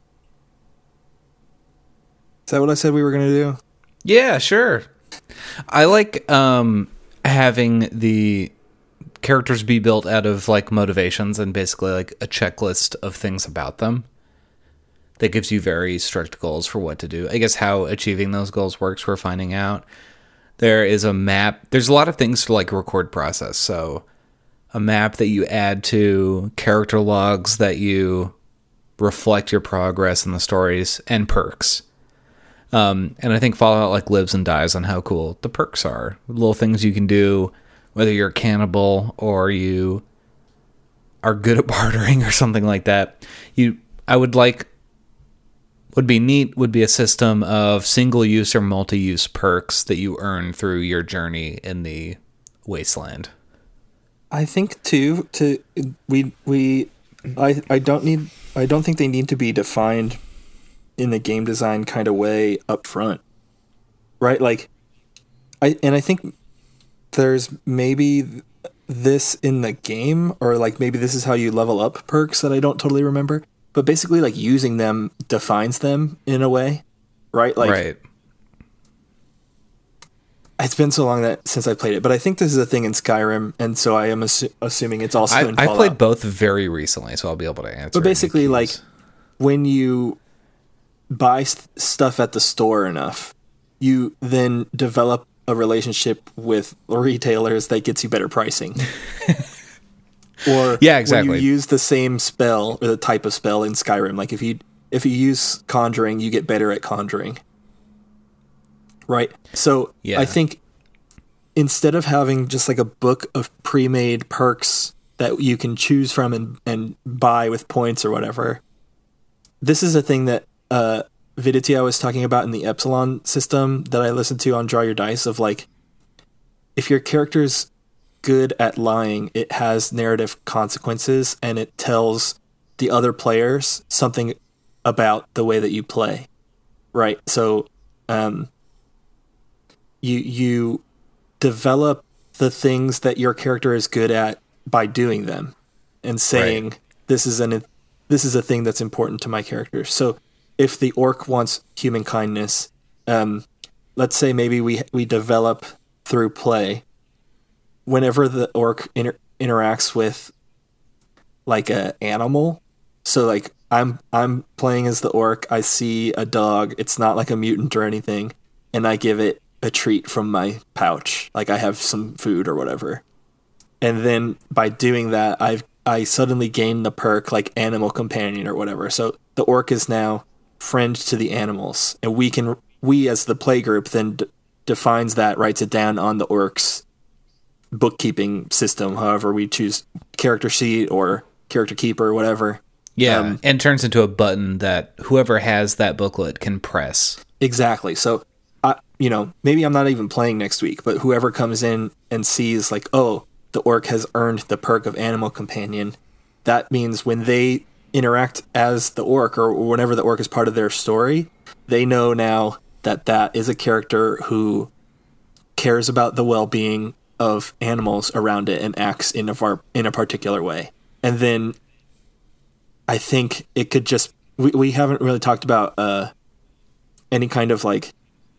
Speaker 1: Is that what I said we were going to do?
Speaker 2: Yeah, sure. I like um, having the characters be built out of like motivations and basically like a checklist of things about them. That gives you very strict goals for what to do. I guess how achieving those goals works, we're finding out. There is a map. There's a lot of things to like record process. So a map that you add to character logs that you reflect your progress in the stories and perks. Um, and I think Fallout like lives and dies on how cool the perks are. Little things you can do, whether you're a cannibal or you are good at bartering or something like that. You, I would like... Would be neat would be a system of single-use or multi-use perks that you earn through your journey in the wasteland.
Speaker 1: I think too to we we I I don't need I don't think they need to be defined in the game design kind of way up front. Right? Like I and I think there's maybe this in the game, or like maybe this is how you level up perks that I don't totally remember. But basically, like, using them defines them in a way, right? Like,
Speaker 2: right.
Speaker 1: It's been so long that since I played it, but I think this is a thing in Skyrim, and so I am assu- assuming it's also
Speaker 2: I,
Speaker 1: in Fallout.
Speaker 2: I played both very recently, so I'll be able to answer.
Speaker 1: But basically, like, when you buy st- stuff at the store enough, you then develop a relationship with retailers that gets you better pricing. Or
Speaker 2: yeah, exactly.
Speaker 1: when you use the same spell or the type of spell in Skyrim, like if you if you use conjuring, you get better at conjuring, right? So
Speaker 2: yeah.
Speaker 1: I think instead of having just like a book of pre-made perks that you can choose from and, and buy with points or whatever, this is a thing that uh, Viditya was talking about in the Epsilon system that I listened to on Draw Your Dice. Of like, if your character's good at lying, it has narrative consequences, and it tells the other players something about the way that you play, right? So um you you develop the things that your character is good at by doing them and saying, right, this is an this is a thing that's important to my character. So if the orc wants human kindness, um let's say maybe we we develop through play whenever the orc inter- interacts with like a animal, so like I'm I'm playing as the orc, I see a dog, it's not like a mutant or anything, and I give it a treat from my pouch, like I have some food or whatever. And then by doing that, I've I suddenly gain the perk like animal companion or whatever. So the orc is now friend to the animals, and we can we as the play group then d- defines that, writes it down on the orc's bookkeeping system, however we choose, character sheet or character keeper or whatever.
Speaker 2: Yeah,
Speaker 1: um,
Speaker 2: and turns into a button that whoever has that booklet can press.
Speaker 1: Exactly. So, I, you know, maybe I'm not even playing next week, but whoever comes in and sees like, oh, the orc has earned the perk of animal companion, that means when they interact as the orc or whenever the orc is part of their story, they know now that that is a character who cares about the well-being of animals around it and acts in a far, in a particular way. And then I think it could just we, we haven't really talked about uh, any kind of like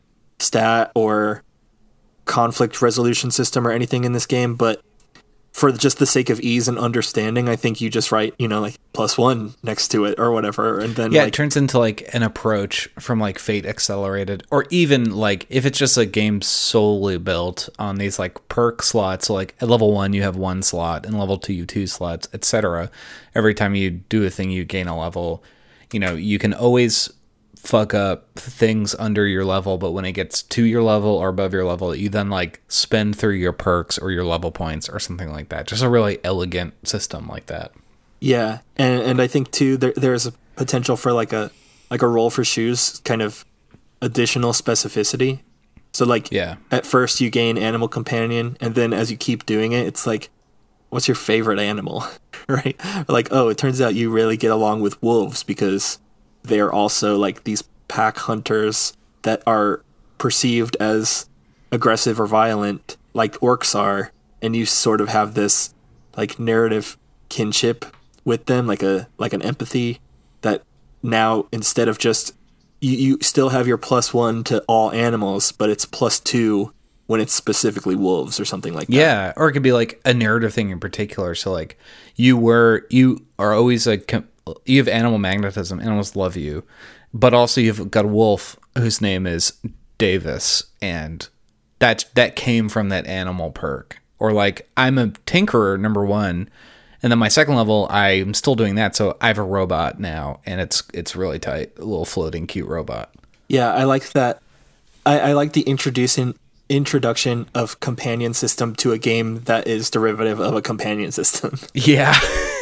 Speaker 1: stat or conflict resolution system or anything in this game, but for just the sake of ease and understanding, I think you just write, you know, like plus one next to it or whatever, and then
Speaker 2: yeah,
Speaker 1: like,
Speaker 2: it turns into like an approach from like Fate Accelerated, or even like if it's just a game solely built on these like perk slots. So like at level one you have one slot, and level two you have two slots, et cetera. Every time you do a thing, you gain a level. You know, you can always fuck up things under your level, but when it gets to your level or above your level, you then like spend through your perks or your level points or something like that. Just a really elegant system like that.
Speaker 1: Yeah, and and I think too there there's a potential for like a like a roll for shoes kind of additional specificity. So like
Speaker 2: yeah,
Speaker 1: at first you gain animal companion, and then as you keep doing it, it's like, what's your favorite animal, right? Like, oh, it turns out you really get along with wolves because they are also like these pack hunters that are perceived as aggressive or violent like orcs are, and you sort of have this like narrative kinship with them, like a like an empathy that now instead of just you, you still have your plus one to all animals, but it's plus two when it's specifically wolves or something like that.
Speaker 2: Yeah, or it could be like a narrative thing in particular. So like you were you are always like you have animal magnetism, animals love you, but also you've got a wolf whose name is Davis, and that that came from that animal perk. Or like I'm a tinkerer number one, and then my second level I'm still doing that, so I have a robot now, and it's it's really tight, a little floating cute robot.
Speaker 1: Yeah, I like that. I, I like the introducing introduction of companion system to a game that is derivative of a companion system.
Speaker 2: Yeah.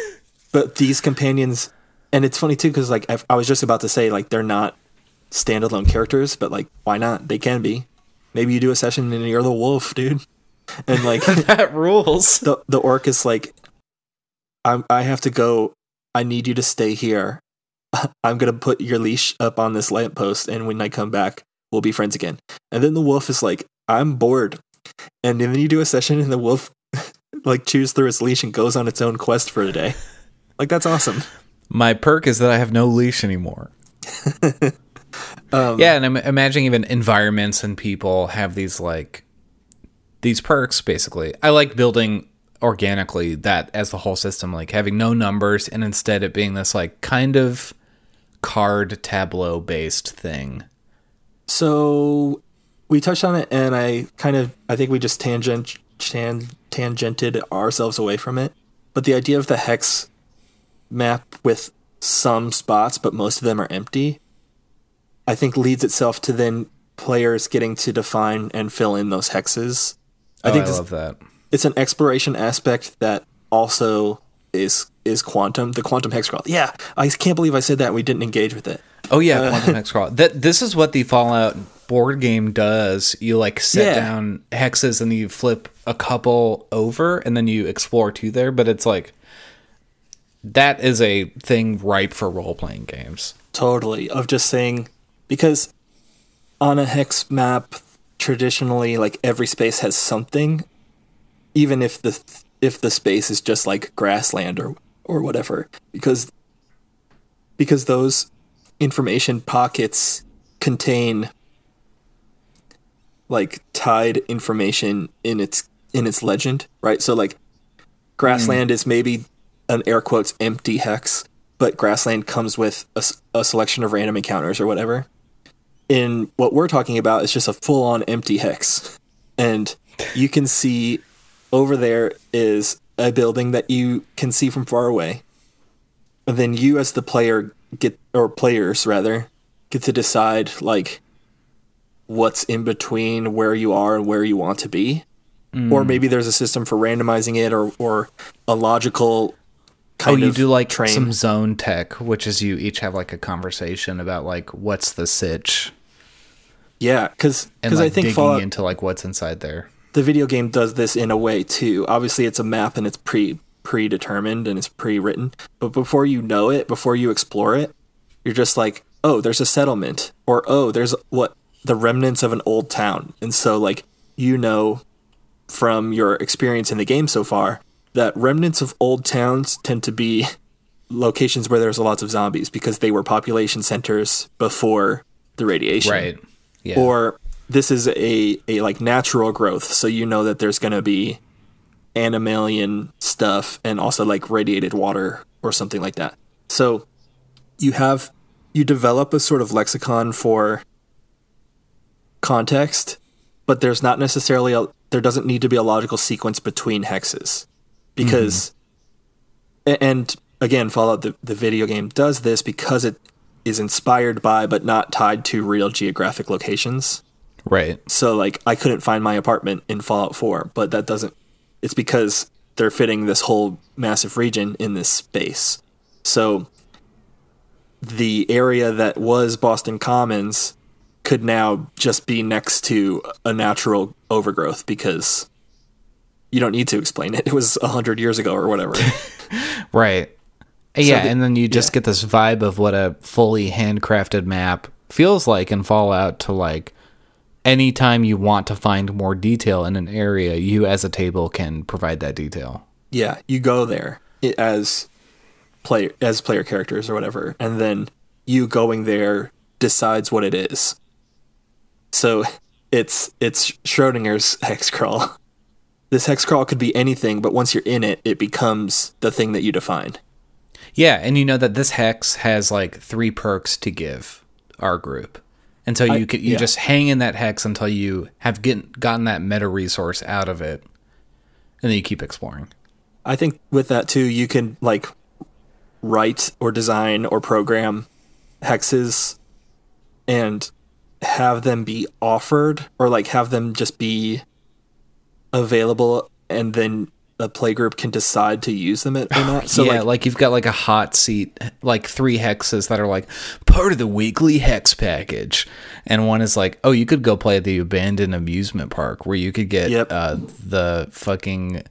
Speaker 1: But these companions, and it's funny too, because like I, I was just about to say, like they're not standalone characters, but like why not? They can be. Maybe you do a session and you're the wolf, dude, and like
Speaker 2: that rules.
Speaker 1: The the orc is like, I'm I have to go. I need you to stay here. I'm gonna put your leash up on this lamppost, and when I come back, we'll be friends again. And then the wolf is like, I'm bored, and then you do a session, and the wolf like chews through its leash and goes on its own quest for a day. Like, that's awesome.
Speaker 2: My perk is that I have no leash anymore. um, yeah, and I'm imagining even environments and people have these like these perks. Basically, I like building organically that as the whole system, like having no numbers and instead it being this like kind of card tableau based thing.
Speaker 1: So we touched on it, and I kind of I think we just tangent tan, tangented ourselves away from it. But the idea of the hex map with some spots, but most of them are empty, I think leads itself to then players getting to define and fill in those hexes. I
Speaker 2: oh,
Speaker 1: think
Speaker 2: I
Speaker 1: this,
Speaker 2: love that.
Speaker 1: It's an exploration aspect that also is is quantum. The quantum hex crawl. Yeah, I can't believe I said that and we didn't engage with it.
Speaker 2: Oh yeah,
Speaker 1: uh,
Speaker 2: quantum hex crawl. That this is what the Fallout board game does. You like set
Speaker 1: yeah.
Speaker 2: down hexes and you flip a couple over and then you explore two there, but it's like that is a thing ripe for role-playing games.
Speaker 1: Totally. Of just saying, because on a hex map, traditionally, like every space has something, even if the if the space is just like grassland or or whatever, because because those information pockets contain like tied information in its in its legend, right? So like Grassland mm. is maybe an air quotes empty hex, but Grassland comes with a, a selection of random encounters or whatever. In what we're talking about is just a full-on empty hex. And you can see over there is a building that you can see from far away. And then you as the player get, or players rather, get to decide like what's in between where you are and where you want to be. Mm. Or maybe there's a system for randomizing it, or, or a logical kind
Speaker 2: oh, you
Speaker 1: of
Speaker 2: do like
Speaker 1: train.
Speaker 2: Some zone tech, which is you each have like a conversation about like what's the sitch.
Speaker 1: Yeah, because
Speaker 2: like,
Speaker 1: I think
Speaker 2: digging
Speaker 1: Fallout,
Speaker 2: into like what's inside there.
Speaker 1: The video game does this in a way too. Obviously, it's a map and it's pre predetermined and it's pre-written. But before you know it, before you explore it, you're just like, oh, there's a settlement, or oh, there's what the remnants of an old town, and so like you know from your experience in the game so far that remnants of old towns tend to be locations where there's lots of zombies because they were population centers before the radiation.
Speaker 2: Right. Yeah.
Speaker 1: Or this is a, a like natural growth, so you know that there's going to be animalian stuff and also like radiated water or something like that. So you have you develop a sort of lexicon for context, but there's not necessarily a there doesn't need to be a logical sequence between hexes. Because mm-hmm. and again, Fallout the, the video game does this because it is inspired by but not tied to real geographic locations.
Speaker 2: Right.
Speaker 1: So like I couldn't find my apartment in Fallout four, but that doesn't it's because they're fitting this whole massive region in this space. So the area that was Boston Commons could now just be next to a natural overgrowth because you don't need to explain it. It was a hundred years ago or whatever.
Speaker 2: Right.
Speaker 1: So
Speaker 2: yeah,
Speaker 1: the,
Speaker 2: and then you just yeah. get this vibe of what a fully handcrafted map feels like in Fallout to like anytime you want to find more detail in an area, you as a table can provide that detail.
Speaker 1: Yeah, you go there as player as player characters or whatever, and then you going there decides what it is. So it's it's Schrodinger's hex crawl. This hex crawl could be anything, but once you're in it, it becomes the thing that you define.
Speaker 2: Yeah, and you know that this hex has like three perks to give our group. And so you I, could you yeah. just hang in that hex until you have get, gotten that meta resource out of it, and then you keep exploring.
Speaker 1: I think with that too, you can like write or design or program hexes and have them be offered, or like have them just be available, and then the playgroup can decide to use them or not. So
Speaker 2: yeah,
Speaker 1: like,
Speaker 2: like you've got like a hot seat, like three hexes that are like part of the weekly hex package, and one is like, oh, you could go play at the abandoned amusement park where you could get
Speaker 1: yep.
Speaker 2: uh, the fucking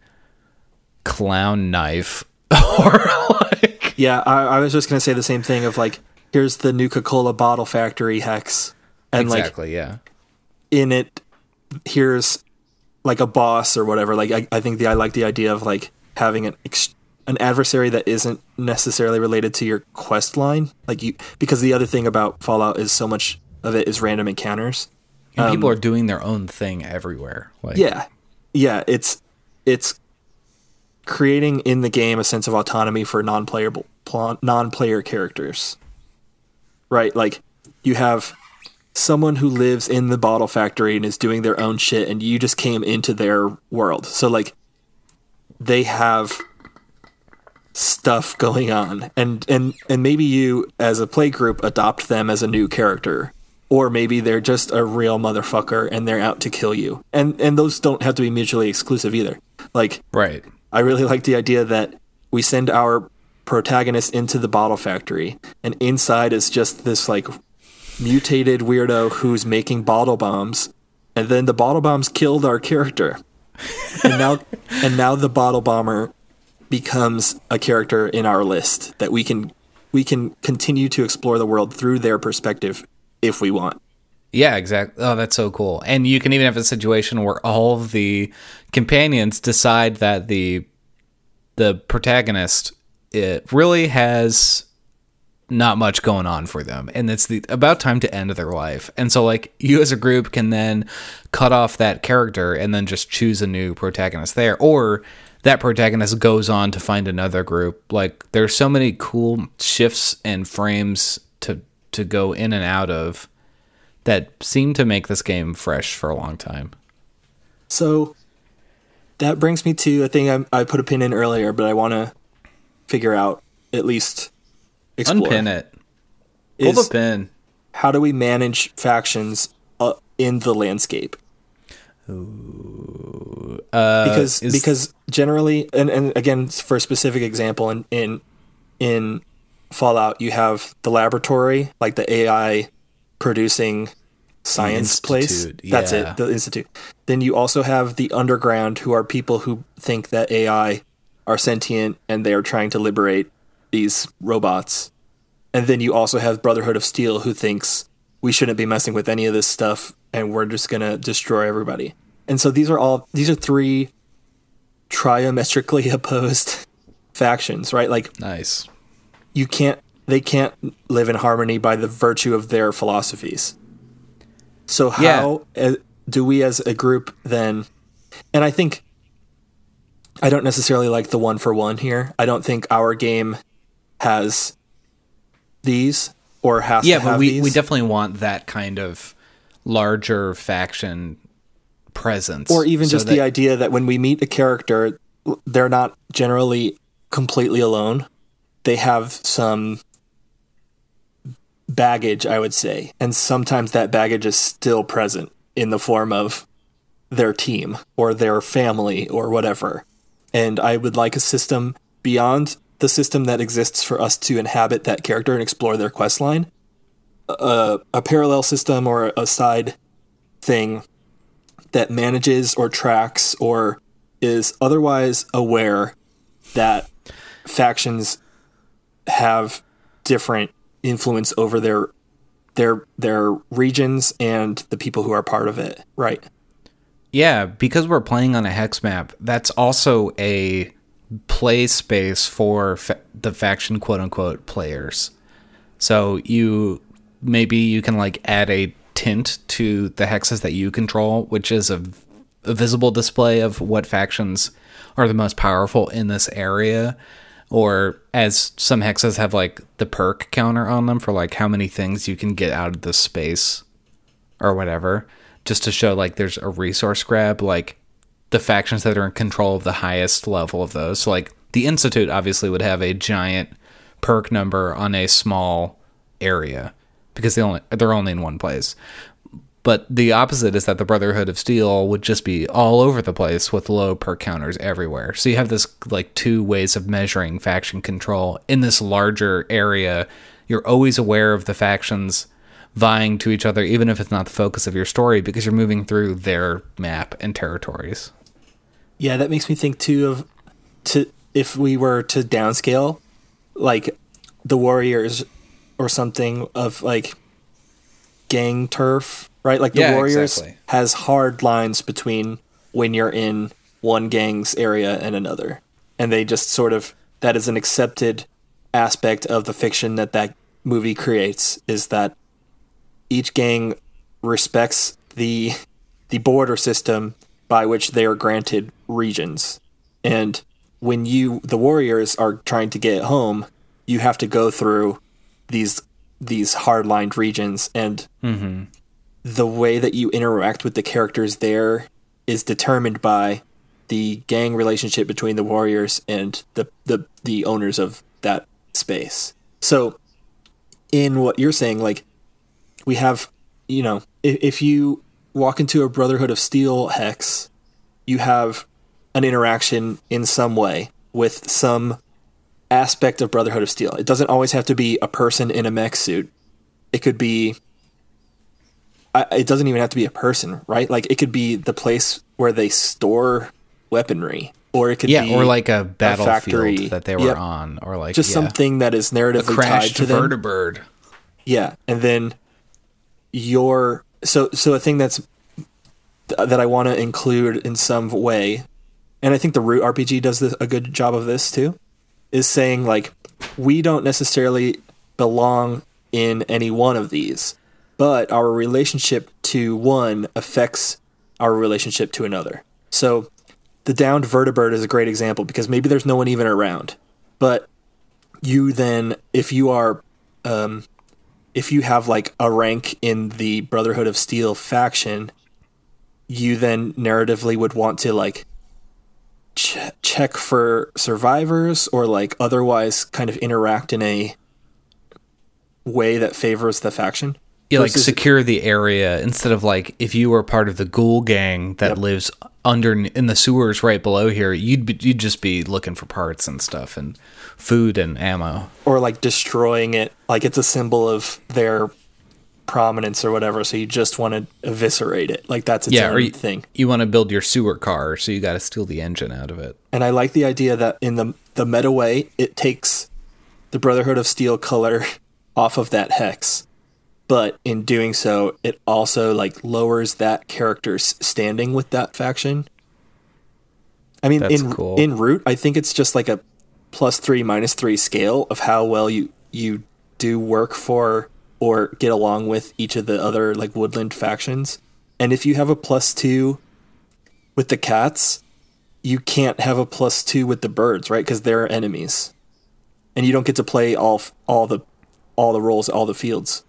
Speaker 2: clown knife, or like
Speaker 1: yeah, I, I was just gonna say the same thing of like, here's the Nuka-Cola bottle factory hex, and
Speaker 2: exactly,
Speaker 1: like,
Speaker 2: yeah,
Speaker 1: in it, here's like a boss or whatever. Like I, I think the I like the idea of like having an ex- an adversary that isn't necessarily related to your quest line, like you, because the other thing about Fallout is so much of it is random encounters,
Speaker 2: and
Speaker 1: um,
Speaker 2: people are doing their own thing everywhere. Like,
Speaker 1: yeah, yeah, it's it's creating in the game a sense of autonomy for non-playable non-player characters, right? Like you have someone who lives in the bottle factory and is doing their own shit, and you just came into their world. So like they have stuff going on, and and and maybe you as a play group adopt them as a new character, or maybe they're just a real motherfucker and they're out to kill you. And and those don't have to be mutually exclusive either. Like,
Speaker 2: right.
Speaker 1: I really like the idea that we send our protagonist into the bottle factory, and inside is just this like mutated weirdo who's making bottle bombs, and then the bottle bombs killed our character, and now and now the bottle bomber becomes a character in our list that we can we can continue to explore the world through their perspective if we want.
Speaker 2: Yeah, exactly. Oh, that's so cool. And you can even have a situation where all of the companions decide that the the protagonist it really has not much going on for them, and it's the about time to end their life. And so like you as a group can then cut off that character and then just choose a new protagonist there, or that protagonist goes on to find another group. Like there's so many cool shifts and frames to to go in and out of that seem to make this game fresh for a long time.
Speaker 1: So that brings me to a thing I, I put a pin in earlier, but I want to figure out, at least explore.
Speaker 2: Unpin it. Pull the pin.
Speaker 1: How do we manage factions uh, in the landscape?
Speaker 2: Ooh, uh,
Speaker 1: because
Speaker 2: is...
Speaker 1: because generally, and, and again, for a specific example, in, in in Fallout, you have the laboratory, like the A I producing science place. That's
Speaker 2: yeah.
Speaker 1: it, the institute. Then you also have the underground, who are people who think that A I are sentient and they are trying to liberate these robots. And then you also have Brotherhood of Steel, who thinks we shouldn't be messing with any of this stuff and we're just going to destroy everybody. And so these are all, these are three triametrically opposed factions, right? Like,
Speaker 2: nice.
Speaker 1: You can't, they can't live in harmony by the virtue of their philosophies. So how yeah. do we as a group then, and I think, I don't necessarily like the one for one here. I don't think our game has these or has
Speaker 2: yeah,
Speaker 1: to have
Speaker 2: but we,
Speaker 1: these.
Speaker 2: we definitely want that kind of larger faction presence.
Speaker 1: Or even
Speaker 2: so
Speaker 1: just
Speaker 2: that,
Speaker 1: the idea that when we meet a character, they're not generally completely alone. They have some baggage, I would say. And sometimes that baggage is still present in the form of their team or their family or whatever. And I would like a system beyond the system that exists for us to inhabit that character and explore their quest line. Uh, a parallel system or a side thing that manages or tracks or is otherwise aware that factions have different influence over their their their regions and the people who are part of it, right?
Speaker 2: Yeah, because we're playing on a hex map, that's also a play space for fa- the faction quote-unquote players. So you maybe you can like add a tint to the hexes that you control, which is a, a visible display of what factions are the most powerful in this area. Or as some hexes have like the perk counter on them for like how many things you can get out of this space or whatever, just to show like there's a resource grab, like the factions that are in control of the highest level of those. So like the Institute obviously would have a giant perk number on a small area because they only they're only in one place. But the opposite is that the Brotherhood of Steel would just be all over the place with low perk counters everywhere. So you have this like two ways of measuring faction control in this larger area. You're always aware of the factions vying to each other, even if it's not the focus of your story, because you're moving through their map and territories.
Speaker 1: Yeah, that makes me think too of to if we were to downscale, like the Warriors or something of like gang turf, right? Like the
Speaker 2: yeah,
Speaker 1: Warriors
Speaker 2: exactly.
Speaker 1: has hard lines between when you're in one gang's area and another. And they just sort of, that is an accepted aspect of the fiction that that movie creates, is that each gang respects the the border system by which they are granted regions. And when you, the Warriors, are trying to get home, you have to go through these these hard-lined regions, and
Speaker 2: mm-hmm.
Speaker 1: the way that you interact with the characters there is determined by the gang relationship between the Warriors and the, the, the owners of that space. So in what you're saying, like, we have, you know, if, if you walk into a Brotherhood of Steel hex, you have an interaction in some way with some aspect of Brotherhood of Steel. It doesn't always have to be a person in a mech suit. It could be, I, it doesn't even have to be a person, right? Like, it could be the place where they store weaponry, or it could
Speaker 2: yeah,
Speaker 1: be
Speaker 2: or like a battlefield
Speaker 1: a factory
Speaker 2: that they were
Speaker 1: yep.
Speaker 2: on, or like
Speaker 1: just
Speaker 2: yeah.
Speaker 1: something that is narratively
Speaker 2: a crashed
Speaker 1: tied to them.
Speaker 2: vertibird.
Speaker 1: Yeah, and then your so so a thing that's that I want to include in some way, and I think the Root R P G does this, a good job of this too, is saying like, we don't necessarily belong in any one of these, but our relationship to one affects our relationship to another. So the downed vertibird is a great example because maybe there's no one even around, but you then, if you are, um, if you have like a rank in the Brotherhood of Steel faction, you then narratively would want to like ch- check for survivors or like otherwise kind of interact in a way that favors the faction.
Speaker 2: Yeah, like secure the area instead of like if you were part of the ghoul gang that yep. lives under in the sewers right below here, you'd be, you'd just be looking for parts and stuff and food and ammo,
Speaker 1: or like destroying it, like it's a symbol of their prominence or whatever. So you just want to eviscerate it, like that's its
Speaker 2: yeah,
Speaker 1: own
Speaker 2: or you,
Speaker 1: thing.
Speaker 2: You want to build your sewer car, so you got to steal the engine out of it.
Speaker 1: And I like the idea that in the the meta way, it takes the Brotherhood of Steel color off of that hex. But in doing so, it also like lowers that character's standing with that faction. I mean,
Speaker 2: That's
Speaker 1: in
Speaker 2: cool.
Speaker 1: in Root, I think it's just like a plus three, minus three scale of how well you, you do work for or get along with each of the other like woodland factions. And if you have a plus two with the cats, you can't have a plus two with the birds, right? Because they're enemies, and you don't get to play all all the all the roles, all the fields.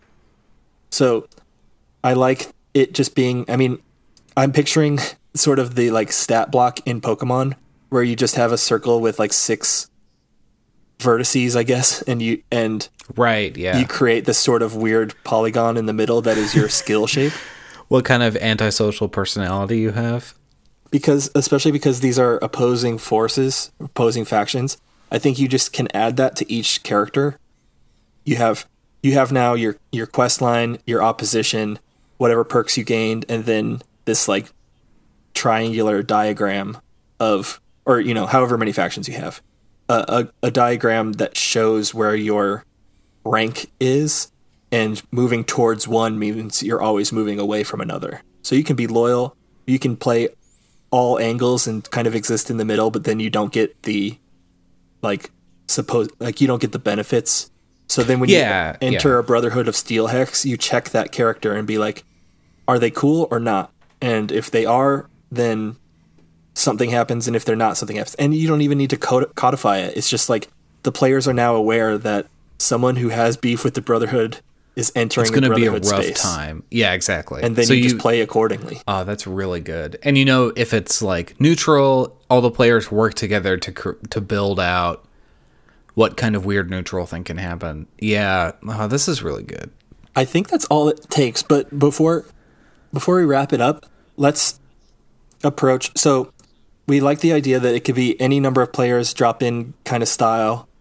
Speaker 1: So I like it just being, I mean, I'm picturing sort of the like stat block in Pokemon where you just have a circle with like six vertices, I guess, and you and
Speaker 2: right, yeah.
Speaker 1: you create this sort of weird polygon in the middle that is your skill shape.
Speaker 2: What kind of antisocial personality you have?
Speaker 1: Because especially because these are opposing forces, opposing factions, I think you just can add that to each character. You have You have now your, your quest line, your opposition, whatever perks you gained, and then this like triangular diagram of, or, you know, however many factions you have. Uh, a, a diagram that shows where your rank is, and moving towards one means you're always moving away from another. So you can be loyal, you can play all angles and kind of exist in the middle, but then you don't get the, like, suppose like you don't get the benefits. So then when
Speaker 2: yeah,
Speaker 1: you enter
Speaker 2: yeah.
Speaker 1: a Brotherhood of Steel hex, you check that character and be like, are they cool or not? And if they are, then something happens, and if they're not, something happens. And you don't even need to cod- codify it. It's just like the players are now aware that someone who has beef with the Brotherhood is entering
Speaker 2: it's gonna
Speaker 1: the Brotherhood
Speaker 2: be a rough
Speaker 1: space.
Speaker 2: time. Yeah, exactly.
Speaker 1: And then
Speaker 2: so
Speaker 1: you,
Speaker 2: you
Speaker 1: just play accordingly.
Speaker 2: Oh, that's really good. And you know, if it's like neutral, all the players work together to cr- to build out what kind of weird neutral thing can happen. Yeah, oh, this is really good.
Speaker 1: I think that's all it takes. But before before we wrap it up, let's approach. So we like the idea that it could be any number of players, drop in kind of style.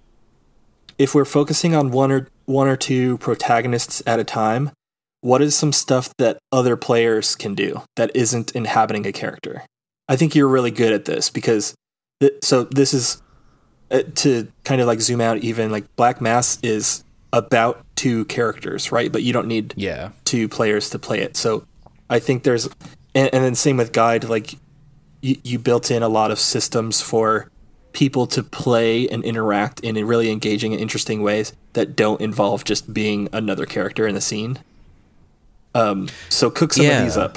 Speaker 1: If we're focusing on one or one or two protagonists at a time, what is some stuff that other players can do that isn't inhabiting a character? I think you're really good at this because th- so this is uh, to kind of like zoom out even, like Black Mass is about two characters, right? But you don't need
Speaker 2: yeah.
Speaker 1: two players to play it. So I think there's, and, and then same with Guide, like you, you built in a lot of systems for people to play and interact in really engaging and interesting ways that don't involve just being another character in the scene. Um, so cook some
Speaker 2: yeah.
Speaker 1: of these up.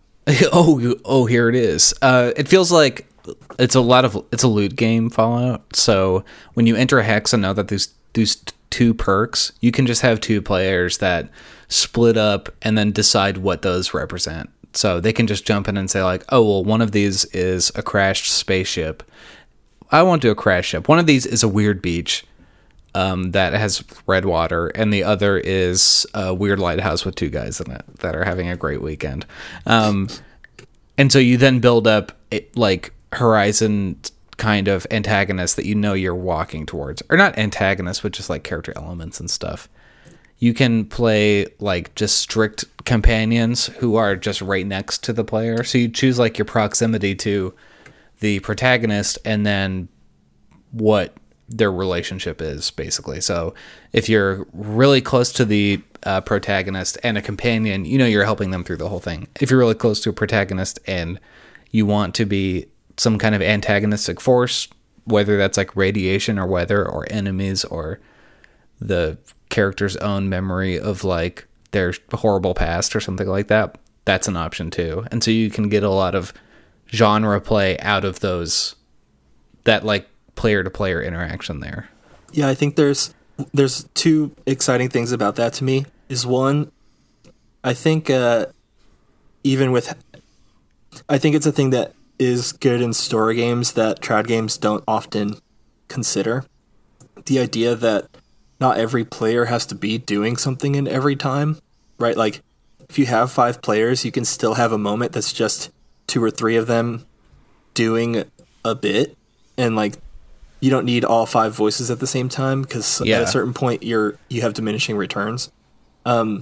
Speaker 2: oh, oh, here it is. Uh, it feels like it's a lot of it's a loot game, Fallout. So when you enter a hex and know that there's there's two perks, you can just have two players that split up and then decide what those represent. So they can just jump in and say like, oh well, one of these is a crashed spaceship. I won't do a crash ship. One of these is a weird beach um, that has red water, and the other is a weird lighthouse with two guys in it that are having a great weekend. Um, and so you then build up it, like Horizon kind of antagonists that you know you're walking towards, or not antagonists, but just like character elements and stuff. You can play like just strict companions who are just right next to the player. So you choose like your proximity to the protagonist and then what their relationship is, basically. So if you're really close to the uh, protagonist and a companion, you know you're helping them through the whole thing. If you're really close to a protagonist and you want to be some kind of antagonistic force, whether that's like radiation or weather or enemies or the character's own memory of like their horrible past or something like that, that's an option too. And so you can get a lot of genre play out of those, that like player to player interaction there.
Speaker 1: Yeah, I think there's there's two exciting things about that to me. Is one, I think uh, even with, I think it's a thing that is good in story games that trad games don't often consider. The idea that not every player has to be doing something in every time, right? Like, if you have five players, you can still have a moment that's just two or three of them doing a bit, and like, you don't need all five voices at the same time, because yeah. at a certain point you're you have diminishing returns. Um,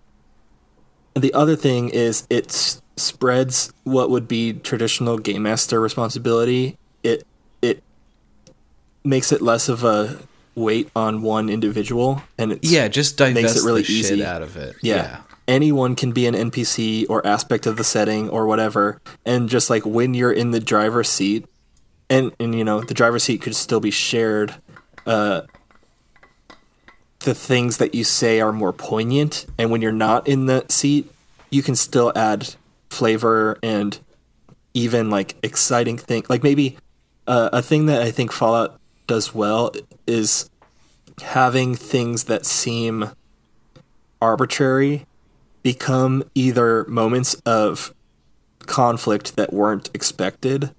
Speaker 1: and the other thing is it s- spreads what would be traditional game master responsibility. It it makes it less of a weight on one individual, and it
Speaker 2: yeah, just divest
Speaker 1: makes it really
Speaker 2: the
Speaker 1: easy
Speaker 2: shit out of it.
Speaker 1: Yeah.
Speaker 2: yeah,
Speaker 1: anyone can be an N P C or aspect of the setting or whatever, and just like when you're in the driver's seat, and and you know the driver's seat could still be shared. Uh, the things that you say are more poignant, and when you're not in the seat, you can still add flavor and even like exciting thing. Like maybe uh, a thing that I think Fallout does well is having things that seem arbitrary become either moments of conflict that weren't expected,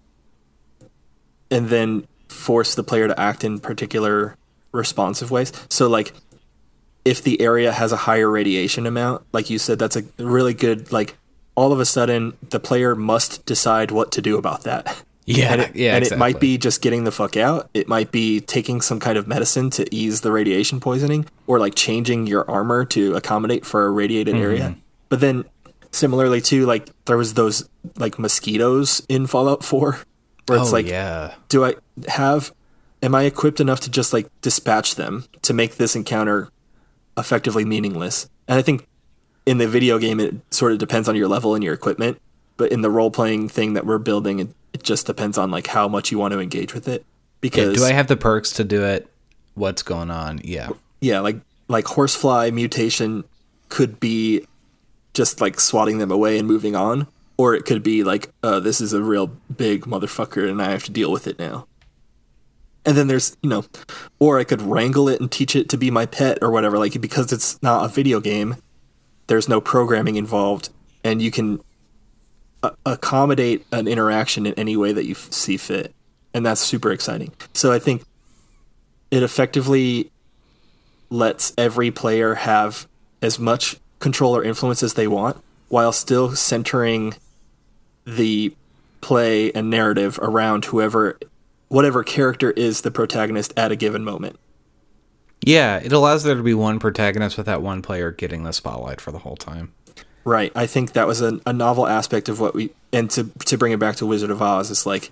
Speaker 1: and then force the player to act in particular responsive ways. So like, if the area has a higher radiation amount, like you said, that's a really good, like, all of a sudden the player must decide what to do about that.
Speaker 2: Yeah,
Speaker 1: and it,
Speaker 2: yeah,
Speaker 1: and
Speaker 2: exactly.
Speaker 1: it might be just getting the fuck out. It might be taking some kind of medicine to ease the radiation poisoning, or like changing your armor to accommodate for a radiated mm-hmm. area. But then similarly too, like there was those like mosquitoes in Fallout four, where it's
Speaker 2: oh,
Speaker 1: like,
Speaker 2: yeah.
Speaker 1: do I have, am I equipped enough to just like dispatch them to make this encounter effectively meaningless? And I think in the video game, it sort of depends on your level and your equipment. But in the role-playing thing that we're building, it, it just depends on like how much you want to engage with it. Because
Speaker 2: yeah, do I have the perks to do it? What's going on? Yeah.
Speaker 1: Yeah, like like horsefly mutation could be just like swatting them away and moving on. Or it could be like, uh, this is a real big motherfucker and I have to deal with it now. And then there's, you know, or I could wrangle it and teach it to be my pet or whatever. Like, because it's not a video game, there's no programming involved, and you can a- accommodate an interaction in any way that you f- see fit. And that's super exciting. So I think it effectively lets every player have as much control or influence as they want, while still centering the play and narrative around whoever, whatever character is the protagonist at a given moment.
Speaker 2: Yeah, it allows there to be one protagonist with that one player getting the spotlight for the whole time.
Speaker 1: Right. I think that was a, a novel aspect of what we, and to to bring it back to Wizard of Oz, it's like,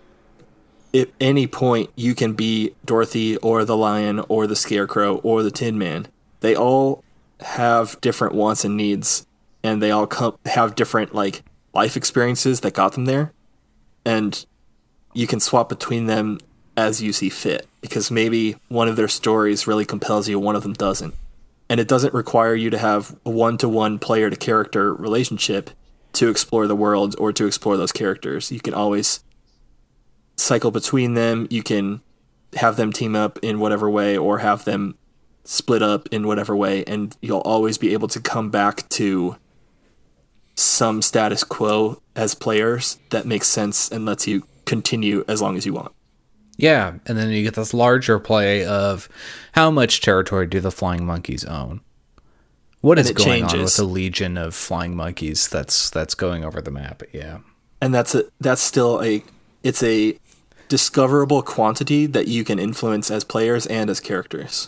Speaker 1: at any point you can be Dorothy or the Lion or the Scarecrow or the Tin Man. They all have different wants and needs, and they all come have different like life experiences that got them there, and you can swap between them as you see fit, because maybe one of their stories really compels you, one of them doesn't. And it doesn't require you to have a one-to-one player-to-character relationship to explore the world or to explore those characters. You can always cycle between them. You can have them team up in whatever way, or have them split up in whatever way, and you'll always be able to come back to some status quo as players that makes sense and lets you continue as long as you want.
Speaker 2: Yeah, and then you get this larger play of how much territory do the flying monkeys own? What is going changes. on with the legion of flying monkeys that's that's going over the map? Yeah.
Speaker 1: And that's a, that's still a it's a discoverable quantity that you can influence as players and as characters.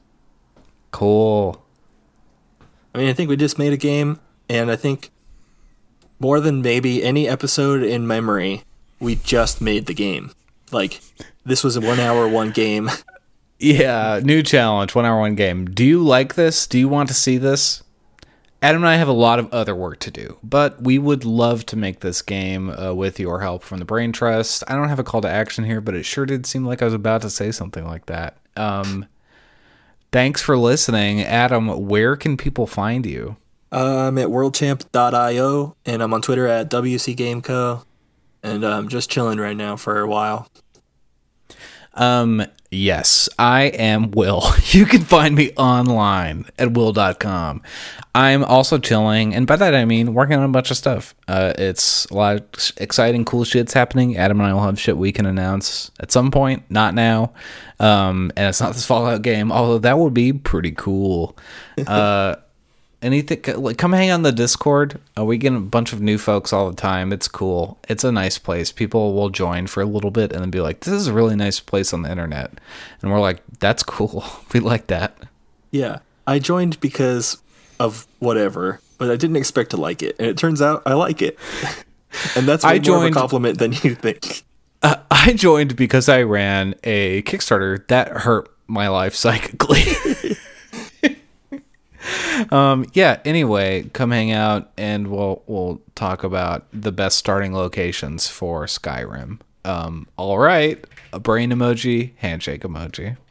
Speaker 2: Cool.
Speaker 1: I mean, I think we just made a game, and I think more than maybe any episode in memory, we just made the game. Like, this was a one hour, one game.
Speaker 2: Yeah, new challenge, one hour, one game. Do you like this? Do you want to see this? Adam and I have a lot of other work to do, but we would love to make this game uh, with your help from the Brain Trust. I don't have a call to action here, but it sure did seem like I was about to say something like that. Um, thanks for listening. Adam, where can people find you?
Speaker 1: Uh, I'm at worldchamp dot io, and I'm on Twitter at W C Game Co. And I'm just chilling right now for a while.
Speaker 2: Um, yes, I am Will. You can find me online at will dot com. I'm also chilling, and by that I mean working on a bunch of stuff. Uh, it's a lot of exciting, cool shit's happening. Adam and I will have shit we can announce at some point, not now. Um, and it's not this Fallout game, although that would be pretty cool. Uh, anything, like, come hang on the Discord. Uh, we get a bunch of new folks all the time. It's cool. It's a nice place. People will join for a little bit and then be like, this is a really nice place on the internet. And we're like, that's cool. We like that.
Speaker 1: Yeah. I joined because of whatever, but I didn't expect to like it. And it turns out I like it. And that's way
Speaker 2: I joined,
Speaker 1: more of a compliment than you think.
Speaker 2: Uh, I joined because I ran a Kickstarter that hurt my life psychically. Um, yeah, anyway, come hang out and we'll we'll talk about the best starting locations for Skyrim. Um, all right, a brain emoji, handshake emoji.